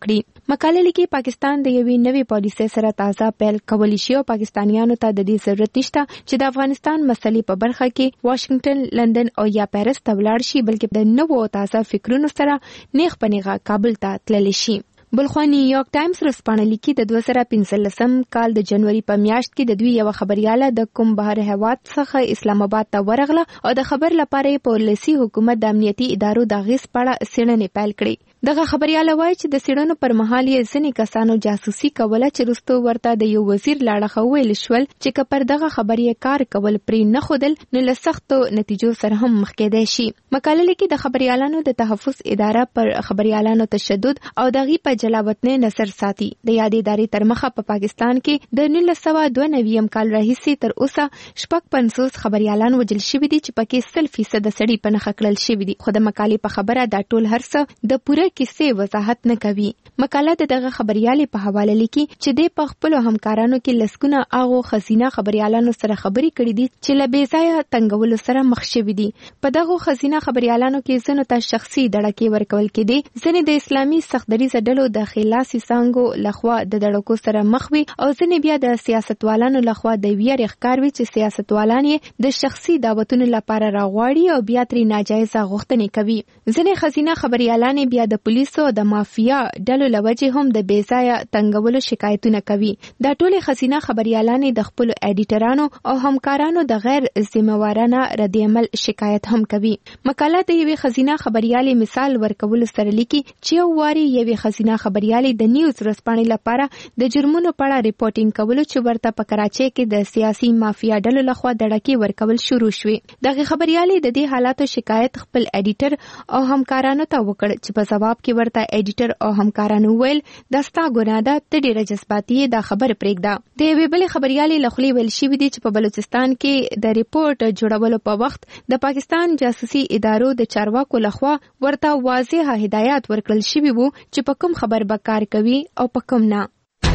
مقاله لیکي پاکستان د یوې نوې پالیسۍ سره تازه پیل کولی شي او پاکستانیانو ته د دې ضرورت نشته چې د افغانستان مسلې په برخه کې واشنگټن، لندن او یا پیرس ته ولاړ شي، بلکې د نوو تازه فکرونو سره نیغ په نیغه کابل ته تللی شي. بلخوا نیویارک ټایمز ورځپاڼه لیکي د دوه زره پنځلسم کال د جنوري په میاشت کې د دوی یو خبرياله د کوم بهر هیواد څخه اسلام آباد ته ورغله او د خبر لپاره په ولسی حکومت د امنیتي ادارو د غیس پړه څېړنې پیل کړې. دغه خبرياله وایي چې د څېړنو پر مهال یې ځینې کسانو جاسوسي کوله چې وروسته ورته د یو وزیر لاړه ویل شول چې که پر دغه خبرې کار کول پرې نه ښودل نو له سختو نتیجو سره هم مخ کېدای شي. مقاله لیکي د خبريالانو د تحفظ اداره پر خبريالانو تشدد او دغه په جلاوطنۍ نظر ساتي. د یادې ادارې تر مخه په پاکستان کې د نولس سوه دوه نوي کال راهیسې تر اوسه شپږ پنځوس خبريالان وژل شوي دي چې پکې سل فیصد سړي په نښه کړل شوي دي، خو د مقالې په خبره دا ټول هر څه د پوره کیسې وضاحت نه کوي. مقاله د دغه خبريالې په حواله لیکي چې د په خپل همکارانو کې لسګونه هغه خزینه خبريالانو سره خبرې کړې دي چې له بې ځایه تنګولو سره مخ شوي دي. په دغه خزینه خبريالانو کې ځینو ته شخصي دړکې ورکول کېدي، ځینې د اسلامي سختدریزه ډلو د خلاصي څانګو لخوا د دړکو سره مخ وي او ځینې بیا د سیاستوالانو لخوا د ویرې ښکار وي چې سیاستوالان یې د شخصي دعوتونو لپاره راغواړي او بیا ترې ناجایزه غوښتنې کوي. ځینې خزینه خبريالان بیا د پولیسو د مافیا ډلو له وجې هم د بې ځایه تنګولو شکایتونه کوي. دا ټولې خزینه خبريالان د خپلو ایډیټرانو او همکارانو د غیر ذمہوارانه ردعمل شکایت هم کوي. مقاله د یوې خزینه خبريالې مثال ورکول سره لیکي چې یو واري یوې خزینه خبريالې د نیوز ورځپاڼې لپاره د جرمونو په اړه ریپورټینګ کولو چې ورته په کراچۍ کې د سیاسي مافیا ډلو لخوا دړکې ورکول شروع شوې. دغه خبريالې د دې حالاتو شکایت خپل ایډیټر او همکارانو ته وکړ چې په جواب کې ورته ایډیټر او همکارانو ویل دا ستا ګناه ده، ته ډېره جذباتي دا خبر پرېږده. د یوې بلې خبريالې له خولې ویل شوي دي چې په بلوچستان کې د ریپورټ جوړولو په وخت د پاکستان جاسوسي ادارو د چارواکو لخوا ورته واضح هدایات ورکړل شوي وو چې په کوم خبر به کار کوي او په کوم نه.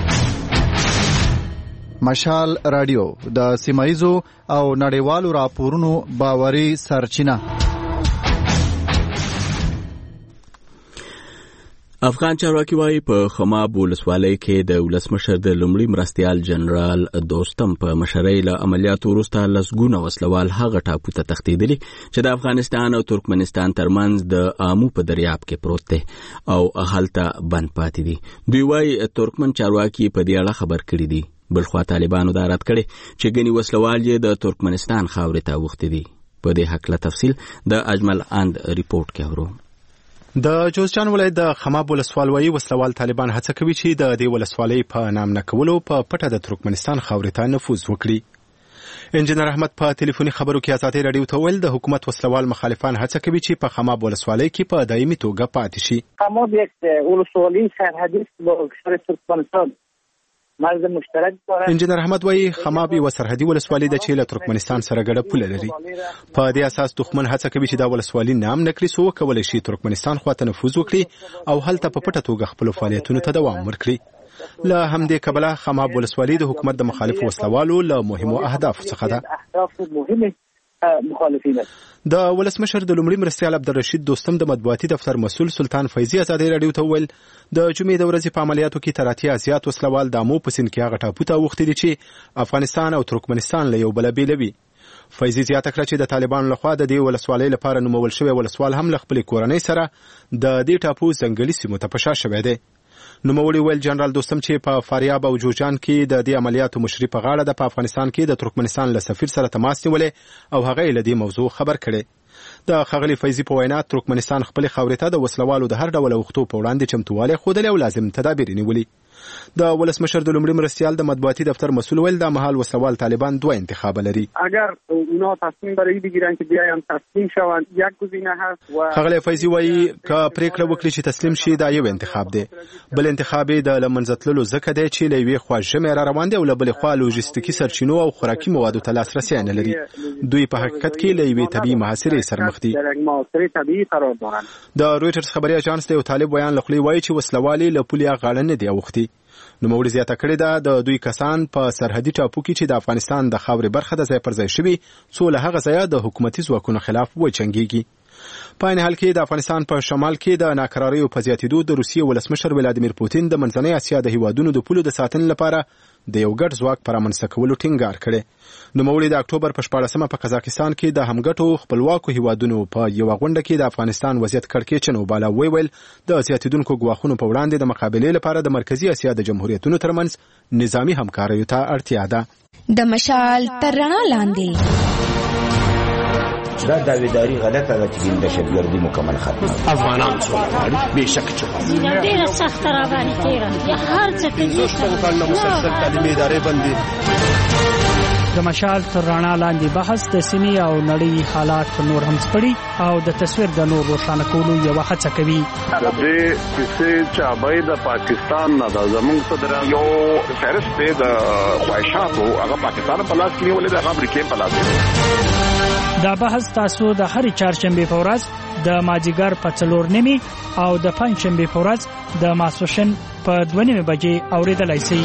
مشال رادیو د سیمایزو او نړیوالو راپورونو باوري سرچینه. افغان چارواکي وايي په خماب ولسوالۍ کې د ولسمشر د لومړي مرستیال جنرال دوستم په مشرۍ له عملیاتو وروسته لسګونه وسلوال هغه ټاپو ته تښتېدلي چې د افغانستان او ترکمنستان ترمنځ د آمو په دریاب کې پروت دی او هلته بند پاتې دي. دوی وايي ترکمن چارواکي په دې اړه خبر کړي دي. بلخوا طالبانو دا رد کړي چې ګنې وسلوال یې د ترکمنستان خاورې ته اوښتي دي. په دې هکله تفصیل د اجمل اند ریپورت کې اورو. د جوزجان ولایت د خماب ولسوالۍ وسلوال طالبان هڅه کوي چې د دې ولسوالۍ په نام نه کولو په پټه د ترکمنستان خاورې ته نفوذ وکړي. انجنیر احمد په ټلیفوني خبرو کې ازادي رادیو ته ویل د حکومت وسلوال مخالفان هڅه کوي چې په خماب ولسوالۍ کې په دایمي توګه پاتې شي. خماب یک ولسوالۍ سرحدي است با کشور ترکمنستان. مرز مشترک داره. انجنیر احمد وایي خماب یو سرحدي ولسوالۍ ده چې له ترکمنستان سره ګډه پوله لري. په دې اساس دښمن هڅه کوي چې دا ولسوالۍ نام نکړي څو وکولای شي ترکمنستان خواته نفوذ وکړي او هلته په پټه توګه خپل فعالیتونو ته دوام ورکړي. له همدې کبله خماب ولسوالۍ د حکومت د مخالف وسلوالو له مهمو اهدافو څخه ده. اهداف مهمه مخالفین د ولسمشر د لومړي مرستیال عبدالرشید دوستم د مطبوعاتي دفتر مسؤل سلطان فیضی ازادي رادیو ته ویل د جمعې د ورځې په عملیاتو کې تر اتیا زیات وسلوال د آمو په سیند کې هغه ټاپو ته اوښتي دي چې افغانستان او ترکمنستان له یو بله بېلوي. فیضي زیاته کړه چې د طالبانو لخوا د دې ولسوالۍ لپاره نومول شوی ولسوال هم له خپلې کورنۍ سره د دې ټاپو ځنګلي سیمو ته په شا شوی دی. نوموړي ویل جنرال دوستم چې په فاریاب او جوزجان کې د دې عملیاتو مشري په غاړه د په افغانستان کې د ترکمنستان له سفیر سره تماس نیولې او هغه یې له دې موضوع خبر کړی. د ښاغلي فیضي په وینا ترکمنستان خپلې خاورې ته د وسلوالو د هر ډول اوښتو په وړاندې چمتووالی ښودلی او لازم تدابیر یې نیولي. د ولسمشر د لومړي مرستیال د مطبوعاتي دفتر مسئول ویل دا مهال وسلوال طالبان دوه انتخاب لري. اگر اونا تصمیم برای بگیرن که بیاین تسلیم شوند یک گزینه هست و ښاغلی فیضي وایي که پریکړه وکړي چې تسلیم شي دا یو انتخاب دی. بل انتخاب یې د له منځه تللو ځکه دی چې له یوې خوا ژمی را روان دی او له بلې خوا لوژستیکي سرچینو او خوراکي موادو ته لاسرسی نه لري. دوی په حقیقت کې له یوې طبیعي محاصرې سر مخ دي. د رویټرز خبري اژانس د یو طالب بیان له خولې وایي چې وسلوالې له پولې غاړه نه دی اوښتي. نوموړي زیاته کړې ده د دوی کسان په سرحدي ټاپو کې چې د افغانستان د خاورې برخه د ځای پر ځای شوي څو له هغه ځایه د حکومتي ځواکونو خلاف وجنګېږي. په عین حال کې د افغانستان په شمال کې د ناکراریو په زیاتېدو د روسیې ولسمشر ولادیمیر پوتین د منځنۍ اسیا د هیوادونو د پولو د ساتنې لپاره د یو ګډ ځواک پر رامنځته کولو ټینګار کړی. نوموړي د اکتوبر په شپاړسمه په قزاقستان کې د همګټو خپلواکو هیوادونو په یوه غونډه کې د افغانستان وضعیت کړکېچن وباله. ویل د زیاتېدونکو ګواښونو په وړاندې د مقابلې لپاره د مرکزي اسیا د جمهوریتونو ترمنځ نظامي همکاریو ته اړتیا ده. د مشال تر رڼا لاندې دا داویداری غلطه ده چې د دهشتګردي مکمل ختمه افغانان څو غواړي بهشکه چې ډېره سخته راباندې تېره یا هر څه کې مسلسل تعلیمي ادارې بندي. د مشال تر رڼا لاندې بحث د سیمې او نړۍ حالات نور هم سپړي او د تصویر د نور روښانه کولو یوه هڅه کوي. د دې کیسې چابۍ د پاکستان نه د زموږ صدر یو فهرست دی د خواهشاتو هغه پاکستان په لاس کې نیولې ده، هغه امریکا په لاس کې. دا بحث تاسو د هرې چهارشنبې په ورځ د مازدیګر په څلور نیمې او د پنجشنبې په ورځ د ماسپښین په دوه نیمې بجې اورېدلی شئ.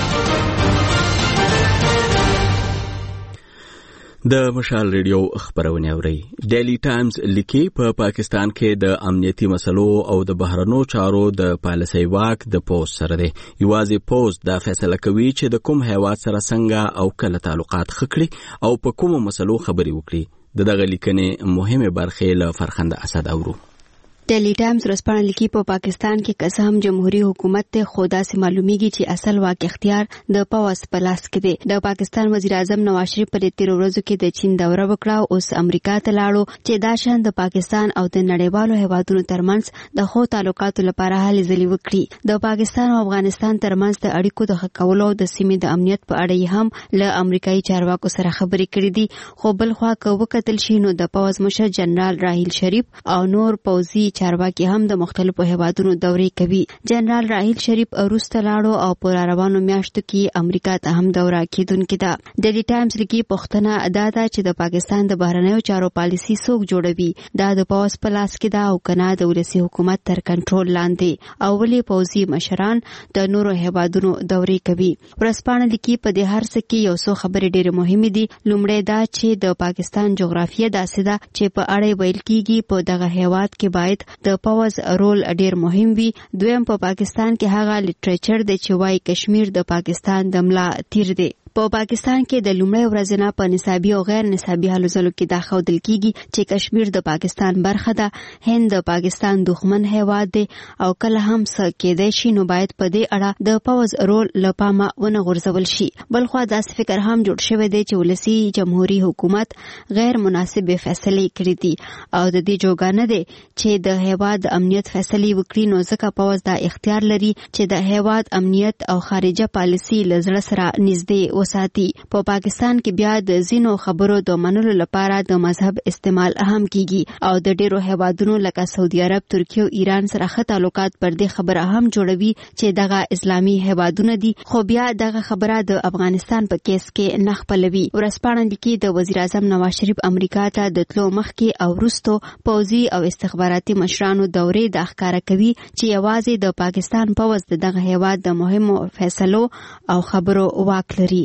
د مشال ریډیو خبرونه اوري. ډیلی ټایمز لیکي په پا پاکستان کې د امنیتي مسلو او د بهرنو چارو د پالیسۍ واک د پوز سره دی. یوازې پوز دا فیصله کوي چې د کوم هیواد سره څنګه او کله تعلقات خکړي او په کومو مسلو خبري وکړي. د دغه لیکنې مهمه برخه له فرخنده اسد اورو. ډیلی ټایمز ورځپاڼه لیکي په پاکستان کې که څه هم جمهوریت حکومت ته خو داسې معلومیږي چې اصل واک اختیار د پوز په لاس کې دی. د پاکستان وزیر اعظم نواز شریف په تیرو ورځو کې د چین دوره وکړه او اوس امریکا ته لاړو چې دا شان د پاکستان او د نړیوالو هیوادونو ترمنځ د ښو تعلقاتو لپاره هلې ځلې وکړي. د پاکستان او افغانستان ترمنځ د اړیکو د ښه کولو او د سیمې د امنیت په اړه هم له امریکایي چارواکو سره خبرې کړې دي. خو بل خوا که وکتل شي نو د پوز مشر جنرال راحیل شریف او نور پوځي چارواکي هم د مختلفو هیوادونو دورې کوي. جنرال راحیل شریف وروسته لاړو او په راروانو میاشتو کې امریکا ته هم دوره کېدونکې ده. ډیلی ټایمز لیکي پوښتنه دا ده چې د پاکستان د بهرنیو چارو پالیسي څوک جوړوي؟ دا د پوز په لاس کې ده او کنه د ولسي حکومت تر کنټرول لاندې؟ او ولې پوځي مشران د نورو هیوادونو دورې کوي؟ ورځپاڼه لیکي په دې هر څه کې یو څو خبرې ډېرې مهمې دي. لومړی دا چې د پاکستان جغرافیه داسې ده چې په اړه ویل کېږي په دغه هیواد کې باید د پوز رول ډیر مهم وي. دویم په پاکستان کې هغه لټریچر دی چې وايي کشمیر د پاکستان د ملا تیر دی. په پاکستان کې د لومړی ورځې نه په نصابي او غیر نصابي هلو ځلو کې دا ښودل کېږي چې کشمیر د پاکستان برخه ده. هند د پاکستان دښمن هیواد دی او کله هم څه کېدای شي نو باید په دې اړه د پوز رول له پامه ونه غورځول شي. بلخوا داسې فکر هم جوړ شوی دی چې ولسي جمهوریت حکومت غیر مناسبې فیصلې کړې دي او د دې جوګه نه دی چې د هیواد امنیت فیصلې وکړي. نو ځکه پوز دا اختیار لري چې د هیواد امنیت او خارجه پالیسي له زړه سره نږدې وساتي. په پاکستان کې بیا د ځینو خبرو د منلو لپاره د مذهب استعمال هم کیږي او د ډیرو هیوادونو لکه سعودي عرب، ترکیه او ایران سره ښه تعلقات پر دې خبره هم جوړوي چې دغه اسلامي هیوادونه دي. خو بیا دغه خبره د افغانستان په کیس کې نه خپلوي. ورځپاڼه لیکي د وزیر اعظم نواز شریف امریکا ته د تلو مخکې او وروستو پوځي او استخباراتي مشرانو دورې د ښکاره کوي چې یوازې د پاکستان پوځ د دغه هیواد د مهمو فیصلو او خبرو واک لري.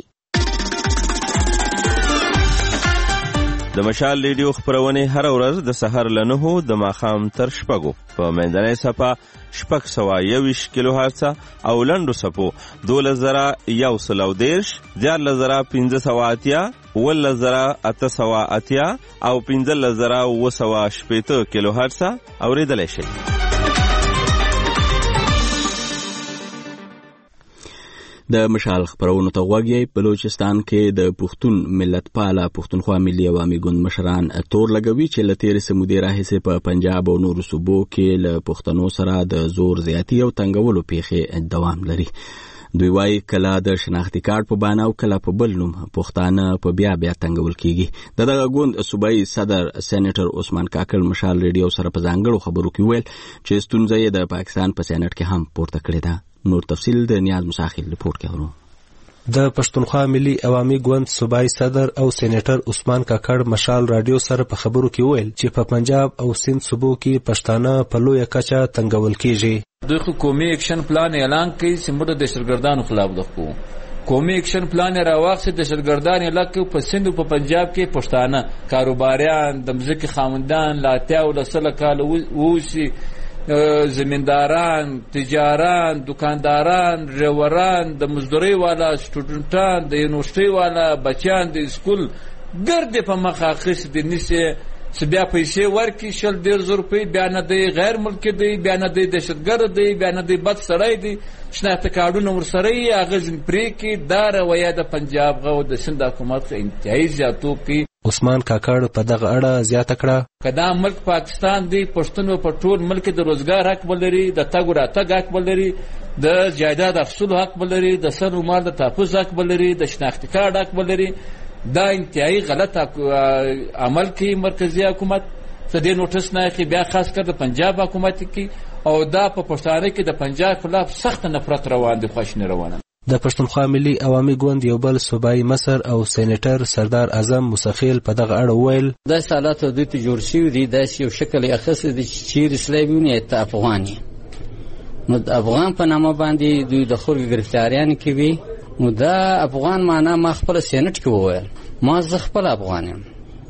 د مشال ریډیو خبرونه هر ورځ د سحر له نهو د ماښام تر شپږو په منځنۍ صفه شپږ سوه یوویشت کیلو هرڅه او لنډو صفو دولس زره یو سل او دېرش، دیارلس زره پنځه سوه اتیا، اوولس زره اته سوه اتیا او پنځلس زره اووه سوه شپېته کیلو هرڅه اورېدلی شئ. د مشال خبرونو ته غوږ یې. بلوچستان کې د پښتون ملت پاله پښتونخوا ملي عوامي ګوند مشران تور لګوي چې له تېرې سمودې راهیسې په پنجاب او نورو صوبو کې له پښتنو سره د زور زیاتي او تنګولو پیښې دوام لري. دوی وايي کله د شناختي کارت په بانه او کله په بل نوم پښتانه په بیا بیا تنګول کیږي. د دغه ګوند صوبایي صدر سېنیټر عثمان کاکل مشال ریډیو سره په ځانګړو خبرو کې ویل چې ستونزه یې د پاکستان په سېنیټ کې هم پورته کړې ده. نور تفصیل د نیاز مساخیل رپورټ کې ورو. د پښتونخوا ملي عوامي ګوند صوبایي صدر او سېنیټر عثمان کاکړ مشال رادیو سره په خبرو کې ویل چې په پنجاب او سند صوبو کې پښتانه په لویه کچه تنګول کیږي. دوی خو قومي اکشن پلان اعلان کړي چې موږ د دهشتګردانو خلاف دغو قومي اکشن پلان راواخصي دهشتګردان علاقې په سند او په پنجاب کې پښتانه کاروباریان د مځکې خاوندان لا تیاو لسله کال ووسی زمینداران تجاران دکانداران ډرایوران د مزدوري والا سټوډنټان د یونیورسيټي والا بچیان د سکول ګرد په مخه خص د نشه چې بیا پیسې ورکړي شل ډېر زر روپۍ بیا نه دی غیر ملکي دی بیا نه دی دهشتګرد دی بیا نه دی بد سړی دی شناخته کارډونه ورسره یې هغه ځین پرېږدي دا رویه د پنجاب غو د سند حکومت ښه انتهایي زیاتوب کوي. عثمان کاکړ په دغه اړه زیاته کړه که دا ملک پاکستان دی پښتون په ټول ملک د روزګار حق ولري د تګ و راتګ حق ولري د جایداد اخیستلو حق ولري د سر و مال د تحفظ حق ولري د شناخته کارډ حق ولري. دا انتهایی غلط عمل کوي مرکزی حکومت څه دې نوټس نه اخلي بیا خاص کر د پنجاب حکومت کې او دا په پښتانه کې د پنجاب خلاف سخت نفرت روان دي خواشنی روانه. د پښتونخوا ملي عوامي ګوند یو بل صوبایي مصر او سېنیټر سردار اعظم مسخیل په دغه اړه وویل دا حالات دوی ته جوړ شوي دي داسې یو شکل یې اخیستی دی چې چیرې اسلامي نه ته افغان نو د افغان په نامه باندې دوی د خلکو ګرفتاریان کوي. نو دا افغان معنا ما خپل سېنټ کې وویل ما زه خپل افغان یم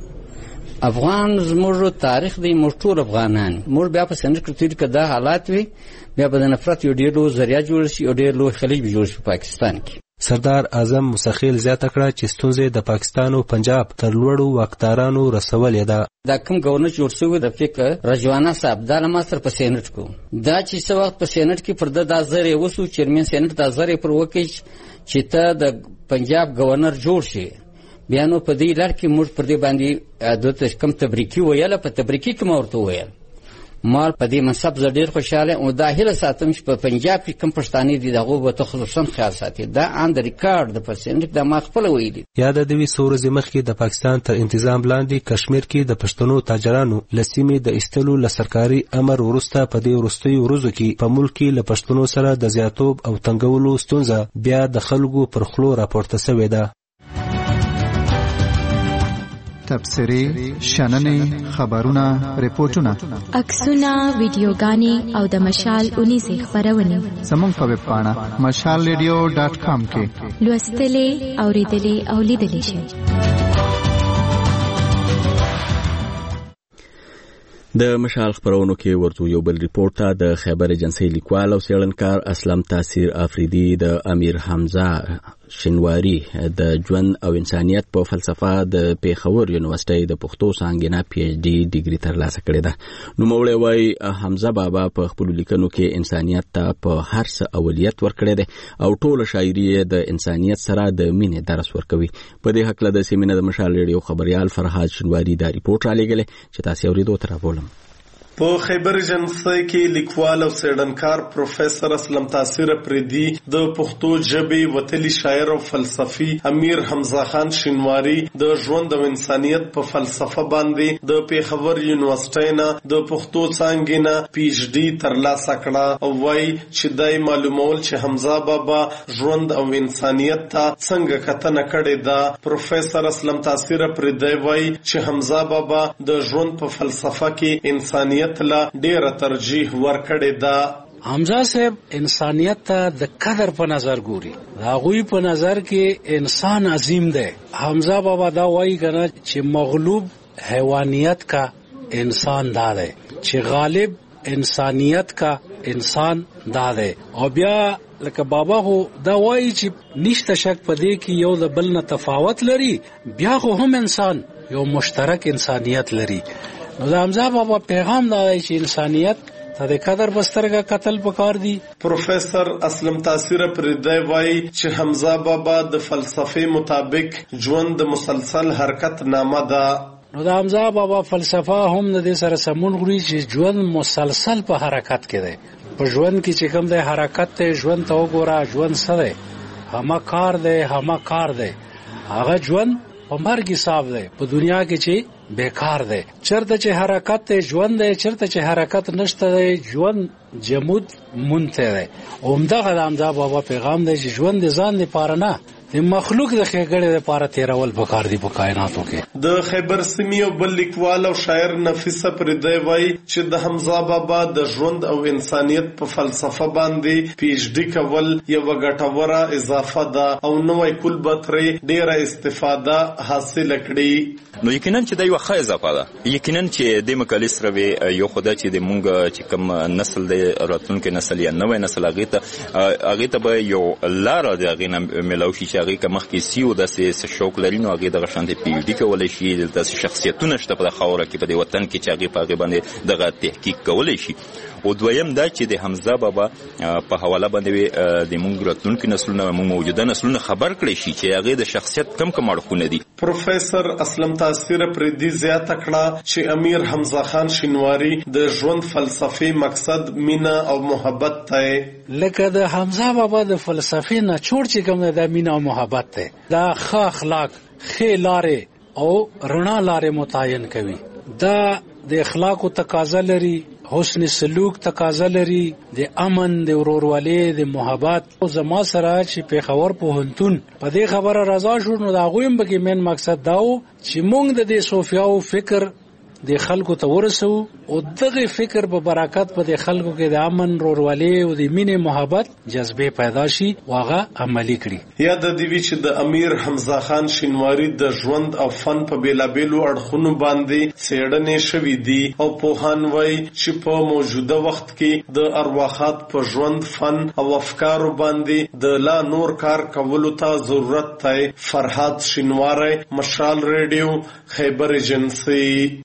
افغان زموږ تاریخ دی موږ ټول افغانان موږ بیا په سېنټ کې تیر کدا حالات وي بیا به د نفرت یو ډېر لوی ذریعه جوړ شي او ډېر لوی خلیج به جوړ شي په پاکستان کې. سردار اعظم مسخیل زیاته کړه چې ستونزې د پاکستان او پنجاب تر لوړو واکدارانو رسولې ده. دا کوم گورنر جوړ شوی د فکر رجوانا صاحب دا ما سره په سېنټ کو دا چې څو وخت په سېنټ کې پر د ځای وسو چیرمن سېنټ د ځای پر وکیش چې ته د پنجاب گورنر جوړ شي بیا نو په دې لړ کې موږ پر دې باندې د کم تبریکی ویاله په تبریکی کې مورته ویل مال په دې منصب زه ډېر خوشاله او دا هیله ساتم چې په پنجاب کې کم پښتانه دي دغه به ته خصوصا خیال ساتي دا ان د ریکارډ د پرسنټ د ما خپل ویلي. یاد د وی سورز مخ کې د پاکستان تر انتظام لاندې کشمیر کې د پښتنو تاجرانو لسیمې د استلو لسرکاري امر ورسته په دې ورستي ورځو کې په ملک کې له پښتنو سره د زیاتوب او تنګولو ستونزه بیا د خلکو پر خلو راپورته شوې ده. تبصرې شننې خبرونه ریپورتونه عکسونه ویډیوګانې او د مشال اونیزې خبرونه زموږ په ویب پاڼه مشال ریډیو ډاټ کام کې لوستلې اوریدلې او لیدلې شئ. د مشال خبرونو کې ورته یو بل ریپورت ته د خیبر ایجنسی لیکوال او څېړنکار اسلم تاثیر افریدي د امیر حمزه شینواری د ژوند او انسانیت په فلسفه د پیښور یونیورسيټي د پښتو څانګې پی ایچ ډي ډیګري ترلاسه کړې ده. نوموړی وایي حمزه بابا په خپلو لیکنو کې انسانیت ته په هر څه اولیت ورکړی دی او ټوله شاعري د انسانیت سره د مینې درس ورکوي. په دې هکله د سیمینه د مشال ریډیو خبريال فرهاد شینواری دا ریپورت را لېږلی چې تاسو اورېدو ته راولم. په خیبر ایجنسی کې لیکوال او څېړنکار پروفیسور اسلم تاثیر افریدي د پښتو ژبې وتلی شاعر او فلسفي امیر حمزه خان شینواری د ژوند او انسانیت په فلسفه باندې د پیښور یونیورسيټي نه د پښتو څانګې نه پی ایچ ډي ترلاسه کړه او وایي چې دای معلومول چې حمزه بابا ژوند او انسانیت ته څنګه کتنه کړې ده. پروفیسور اسلم تاثیر افریدي وایي چې حمزه بابا د ژوند په فلسفه کې انسانیت لا ډیره ترجیح ورکړې ده. حمزه صاحب انسانیت ته د قدر په نظر ګوري دا غوی په نظر کې انسان عظیم دی. حمزه بابا دا وایي کنه چې مغلوب حیوانیت کا انسان دا دی چې غالب انسانیت کا انسان دا دی. او بیا لکه بابا خو دا وایي چې نشته شک پدې کې یو د بل نه تفاوت لري بیا خو هم انسان یو مشترک انسانیت لري. نو د حمزه بابا پیغام دا دی چې انسانیت ته د قدر بسترګه قتل پکار دی. پروفیسور اسلم تاثیر افریدي وایي چې حمزه بابا د فلسفې مطابق ژوند د مسلسل حرکت نامه ده. نو د حمزه بابا فلسفه هم د دې سره سمون غوري چې ژوند مسلسل په حرکت کې دی. په ژوند کې چې کوم د حرکت ته ژوند ته وګوره ژوند څه دی همه کار دی همه کار دی هغه ژوند په مرګ حساب دی په دنیا کې چې بیکار دی. چرته چې حرکت ته ژوند دی چرته چې حرکت نشته دی ژوند جمود مونته دی. همدغه د حمزه بابا پیغام دی چې ژوند ځان لپاره نه د مخلوق د ښېګړې لپاره تېرول پکار دي په کائناتو کې. د خیبر سیمې او بل لیکوال او شاعر نفیسه پردی وایي چې د حمزه بابا د ژوند او انسانیت په فلسفه باندې پی ایچ ډي کول یوه ګټوره اضافه ده او نوی کول به ترې ډېره استفاده حاصله کړي. نو یقینا چې دا یوه ښه اضافه ده. یقینا چې دې مقالې سره به یو خو دا چې د مونږ چې کوم نسل دی راتلونکی نسل یا نوی نسل هغې ته هغې ته به یو لاره د هغې نه میلاو شي چې هغې که مخکې سی و داسې شوق لري نو هغې دغه شانتې پی ایچ ډي کولی شي. داسې شخصیتونه شته په خاوره کې په دې وطن کې چې هغې په هغې باندې دغه تحقیق کولی شي. او دویم دا چې د حمزه بابا په حواله باندې د مونږ راتلونکي نسلونه مونږ موجوده نسلونه خبر کړی شي چې هغې د شخصیت کم کم اړخونه دي. پروفیسر اسلم تاثیر پردي زیاته کړه چې امیر حمزه خان شینواري د ژوند فلسفي مقصد مینه او محبت دی. لکه د حمزه بابا د فلسفې نه چور چې کوم د مینه او محبت دی دا ښه اخلاق ښې لارې او رڼا لارې متعین کوي. دا د اخلاقو تقاضا لري، حسن سلوک تقاضا لري، د امن، د ورورولۍ، د محبت. او زما سره چې پیښور پوهنتون په دې خبره رضا شو نو د هغوی هم پکې مین مقصد دا و چې موږ د دې صوفیاو فکر د خلکو ته ورسو او دغه فکر په برکت په د خلکو کې د امن، ورورولۍ او د مینې محبت جذبې پیدا شي او هغه عملي کړي. یا د دې چې د امیر حمزه خان شینواري د ژوند او فن په بیلابیلو اړخونو باندې څېړنې شوي دي او پوهان وایي چې په موجوده وخت کې د ارواښاد په ژوند، فن او افکارو باندې د لا نور کار کولو ته ضرورت دی. فرهاد شینواری، مشال ریډیو، خیبر ایجنسي.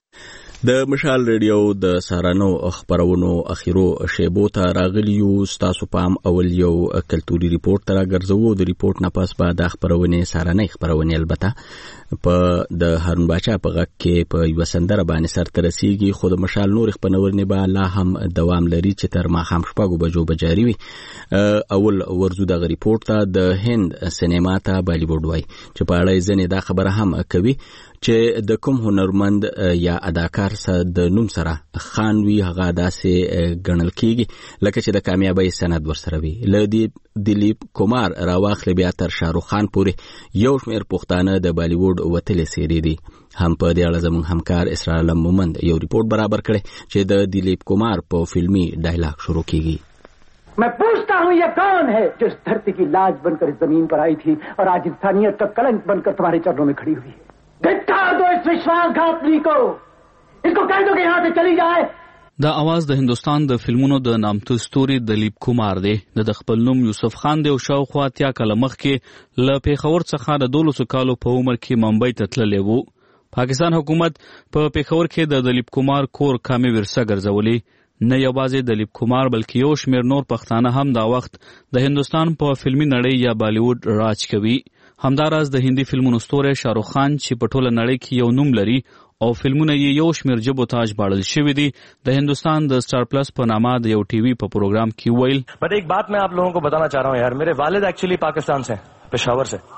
د مشال ریډیو د سارانو خبرونو اخیرو شیبو ته راغلیو. ستاسو پام اول یو کلتوري ریپورت ته راګرځوو. د ریپورت نه پس به د خبرونې سارانۍ خبرونې البته په د هارون باچا په غږ کې په یوه سندره باندې سرته رسیږي، خو د مشال نور خپرونې به لا هم دوام لري چې تر ماښام شپږو بجو به جاري وي. اول ورځو دغه ریپورت ته د هند سینما ته بالیووډ وایي چې په اړه یې ځینې دا خبره هم کوي چې د کوم هنرمند یا اداکار سره د نوم سره خان وي هغه داسې ګڼل کیږي لکه چې د کامیابی سند ورسره وي. له دلیپ کومار راواخلې بیا تر شاهرخ خان پورې یو شمېر پښتانه د بالیووډ وتلې څېرې دي. هم په دې اړه زموږ همکار اسرار علم مومند یو ریپورت برابر کړی چې د دلیپ کومار په فلمي ډایلاګ شروع کیږي. मैं पूछता हूँ ये कौन है जो इस धरती की लाज बनकर इस जमीन पर आई थी और आज इंसानियत का कलंक बनकर तुम्हारे चरणों में खड़ी हुई है. धिक्कार दो इस विश्वासघातनी को, इसको कह दो कि यहाँ से चली जाए. دا आवाज د هندستان د فلمونو د نامتو ستوري دلیپ کومار دی. د خپل نوم یوسف خان دی او شاوخوا اتیا کاله مخکې له پیښور څخه د دولسو کالو په عمر کې ممبئی ته تللی و. پاکستان حکومت په پیښور کې د دلیپ کومار کور کامې ورسه ګرځولي. نه یوازې دلیپ کومار بلکې یو شمېر نور پښتانه هم دا وخت د هندستان په فلمي نړۍ یا بالیووډ راج کوي. همداراز د هندي فلمونو ستوری شاهرخ خان چې په ټوله نړۍ کې یو نوم لري او فلمونه یې یو شمېر ژبو ته ژباړل شوي دي، د هندوستان د سٹار پلس په نامه د یو ټي وي په پروګرام کې ویل. بٹ ایک بات میں آپ لوگوں کو بتانا چاہ رہا ہوں یار، میرے والد ایکچولی پاکستان سے، پشاور سے.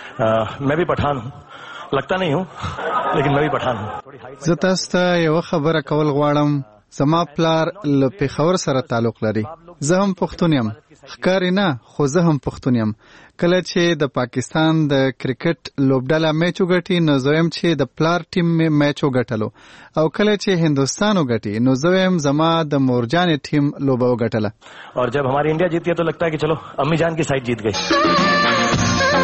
میں بھی پٹھان ہوں، لگتا نہیں ہوں لیکن میں بھی پٹھان ہوں. زه تاسو ته یو خبره کول غواړم. زما پلار له پیښور سره تعلق لري. زه هم پښتون یم، ښکاري نه خو زه هم پښتون یم. کله چې د پاکستان د کرکټ لوبډله میچ وګټي نو زه یم چې د پلار ټیم میچ وګټلو، او کله چې هندوستان وګټي نو زه یم زما د مورجانې ټیم لوبه وګټله. اور جب हमारी इंडिया जीती है तो लगता है कि चलो अम्मी जान की साइड जीत गई.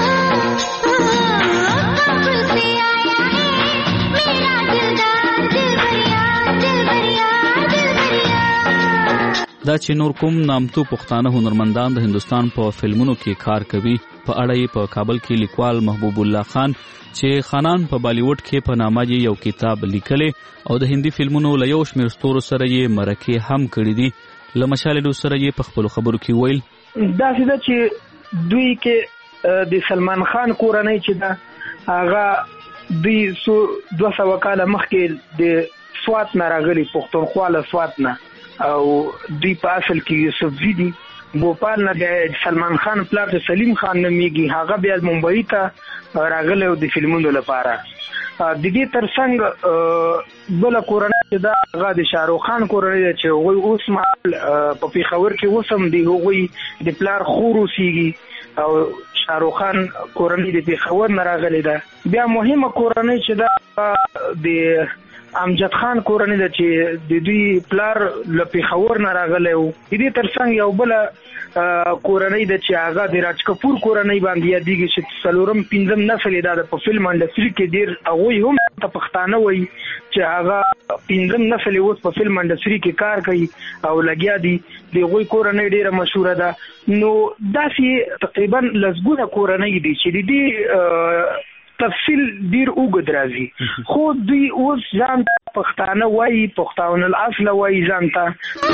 دا چې نور کوم نامتو پښتانه هنرمندان د هندستان په فلمونو کې کار کوي په اړه یې په کابل کې لیکوال محبوب الله خان چې خانان په بالیووډ کې په نامه یې یو کتاب لیکلی او د هندي فلمونو له یو شمېر ستورو سره یې مرکې هم کړي دي. له مشالېدو سره یې په خپلو خبرو کې ویل داسې ده چې دوی کې د سلمان خان کورنۍ چې ده هغه دوی سو دوه سوه کاله مخکې د سوات نه راغلي، پښتونخوا له سوات نه، او دوی په اصل کې یوسفزي دي. بوپال نه د سلمان خان پلار ته سلیم خان نومیږي، هغه بیا ممبئی ته راغلی و د فلمونو لپاره. د دې ترڅنګ بله کورنۍ چې ده هغه د شاهرخ خان کورنۍ ده چې هغوی اوس مهال په پېښور کې اوس هم د هغوی د پلار خور اوسېږي او شاروخ خان کورنۍ د پیښور نه راغلې ده. بیا مهمه کورنۍ چې ده د امجد خان کورنۍ ده چې د دوی پلار له پیښور نه راغلی و. د دې ترڅنګ یو بله کورنۍ ده چې هغه د راج کپور کورنۍ باندې یادېږي چې څلورم پنځم نسل یې دا ده. په فلم انډسټري کې ډېر هغوی هم ته پښتانه وایي چې هغه پنځم نسل یې اوس په فلم انډسټري کې کار کوي او لګیا دي. د هغوی کورنۍ ډېره مشهوره ده. نو داسې تقریبا لسګونه کورنۍ دي چې د دې تفصیل ډیر اوږد راځي، خو دوی اوس ځان پښتانه وایي، پښتون الاصل وایي ځان ته.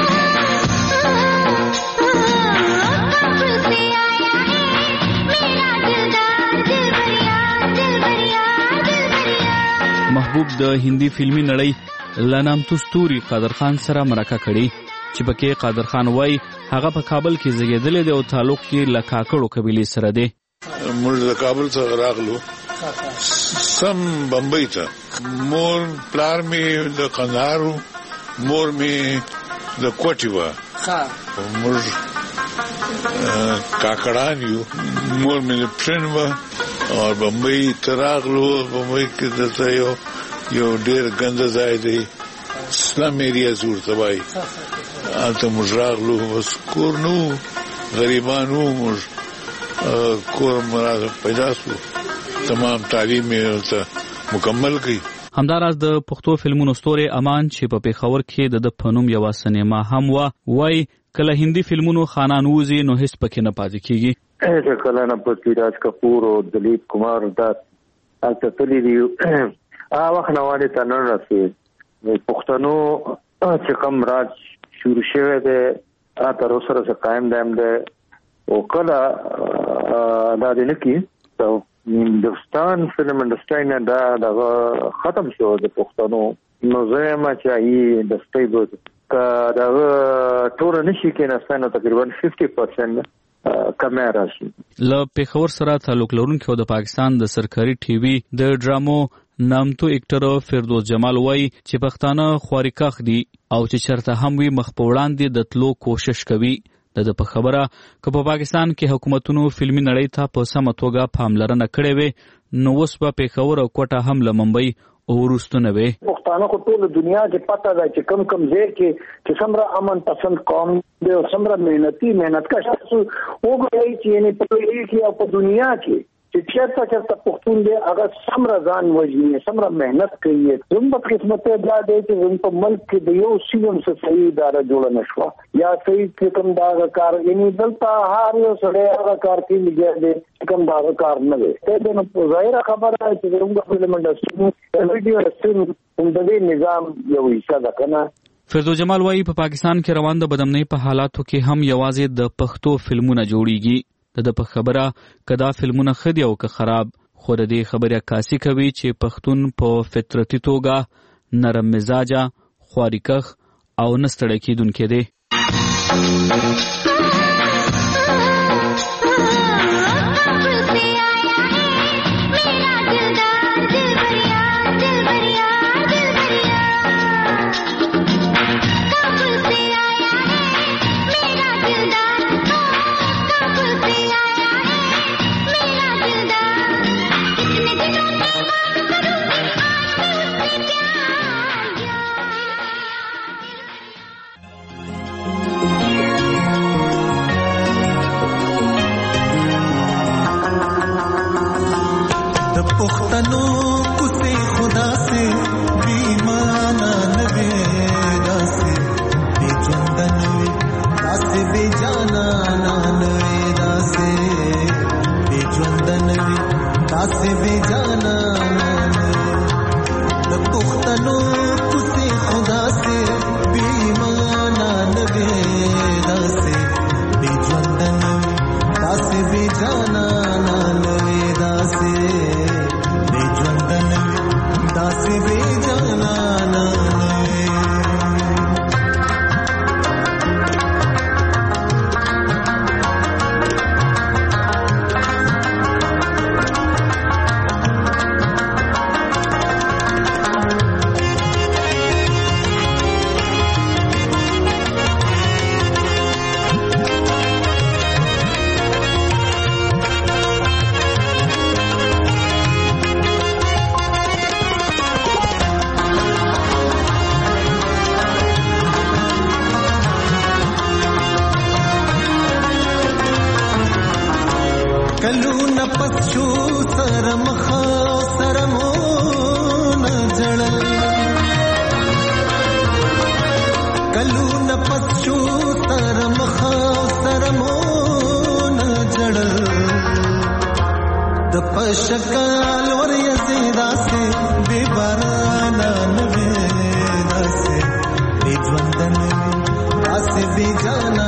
محبوب د هندي فلمي نړۍ لنامتو ستوري قادر خان سره مرکه کړي چې پکې قادر خان وایي هغه په کابل کې زیږېدلی دی او تعلق یې له کاکړو قبیلې سره دی. موږ د کابل څخه راغلو سم بمبئی ته. مور پلار مې د قندهار و، مور مې د کوټې وه. موږ کاکړان یو. مور مې د پرن وه او بمبئی ته راغلو. بمبئی کې دلته یو یو ډېر ګنده ځای دی، سلم ایریا زور ته وایي. هلته موږ راغلو. بس کور نه و، غریبان وو. موږ کور مراد پیدا شو، تمام تعلیم یې مکمل کړي. همداراز د پښتو فلمونو ستوری امان چې په پیښور کې د په نوم یوه سینما هم وه، وایي کله هندي فلمونو خانان ووځي نو هیڅ پکې نه پاتې کېږي. کله نه پکې راج کپور او دلیپ کمار دا هلته تللي دي. هغه وخت نه والې ته نه رسېد. پښتنو چې کوم راج شروع شوی دی هغه تر اوسه سره قایم دایم دی. او کله دا دی نه کي هندوستان فلم انډسټري نه دا دغه ختم شو د پښتنو. نو زه یم چې هغې انډسټري به که دغه ټوله نه شي کېناستی نو تقریبا ففټي پرسنټ کمی راشي. له پېښور سره تعلق لرونکي او د پاکستان د سرکاري ټي وي د ډرامو نامتو اکټر فردوس جمال وایي چې پښتانه خوارکښ دي او چې چېرته هم وي مخ په وړاندې د تلو کوشش کوي. د په خبره که په پاکستان کې حکومتونو فلمي نړۍ ته په سمه توګه پاملرنه کړې وي نو اوس به پېښور او کوټه هم له ممبئی وروسته نه وي. پښتانه خو ټول دنیا کې پته ده چې کم کم ځای کې چې څومره امن پسند قوم دی او څومره محنتي محنتکش وګورئ چې یعنې په دې کې او په دنیا کې چې چېرته چېرته پښتون دی هغه څومره ځان وژني، څومره محنت کوي. زموږ بدقسمتي دا دی چې زموږ په ملک کې د یو څه هم صحیح اداره جوړه نه شوه یا صحیح چې کوم د هغه کار یعنې دلته هر یو سړی هغه کار کوي لګیا دی چې کوم د هغه کار نه دی. ته نو ظاهره خبره ده چې زموږ فلم انډسټري ویډیو انډسټري د دې نظام یو حصه ده که نه. فردوس جمال وایي په پاکستان کې روان د بدامنۍ په حالاتو کې هم یوازې د پښتو فلمونه جوړیږي. د په خبره که دا فلمونه ښه دي او که خراب، خو د دې خبرې عکاسي کوي چې پښتون په فطرتي توګه نرم مزاجه، خوارکښ او نه ستړی کېدونکی دی. پښتنو کوڅې خدا سے بیمانا نوے داسې بے ژونده نوې داسې بے جانا نوې داسې بے ژونده نوې داسې بے جانا د پښتنو کوڅې خدا سے بیمانا نوې داسې بے ژونده نوې داسې بے جانا نوې داسې दासे बेजाना ना बाराना नवे दासे बेजवंदन दासे बेजाना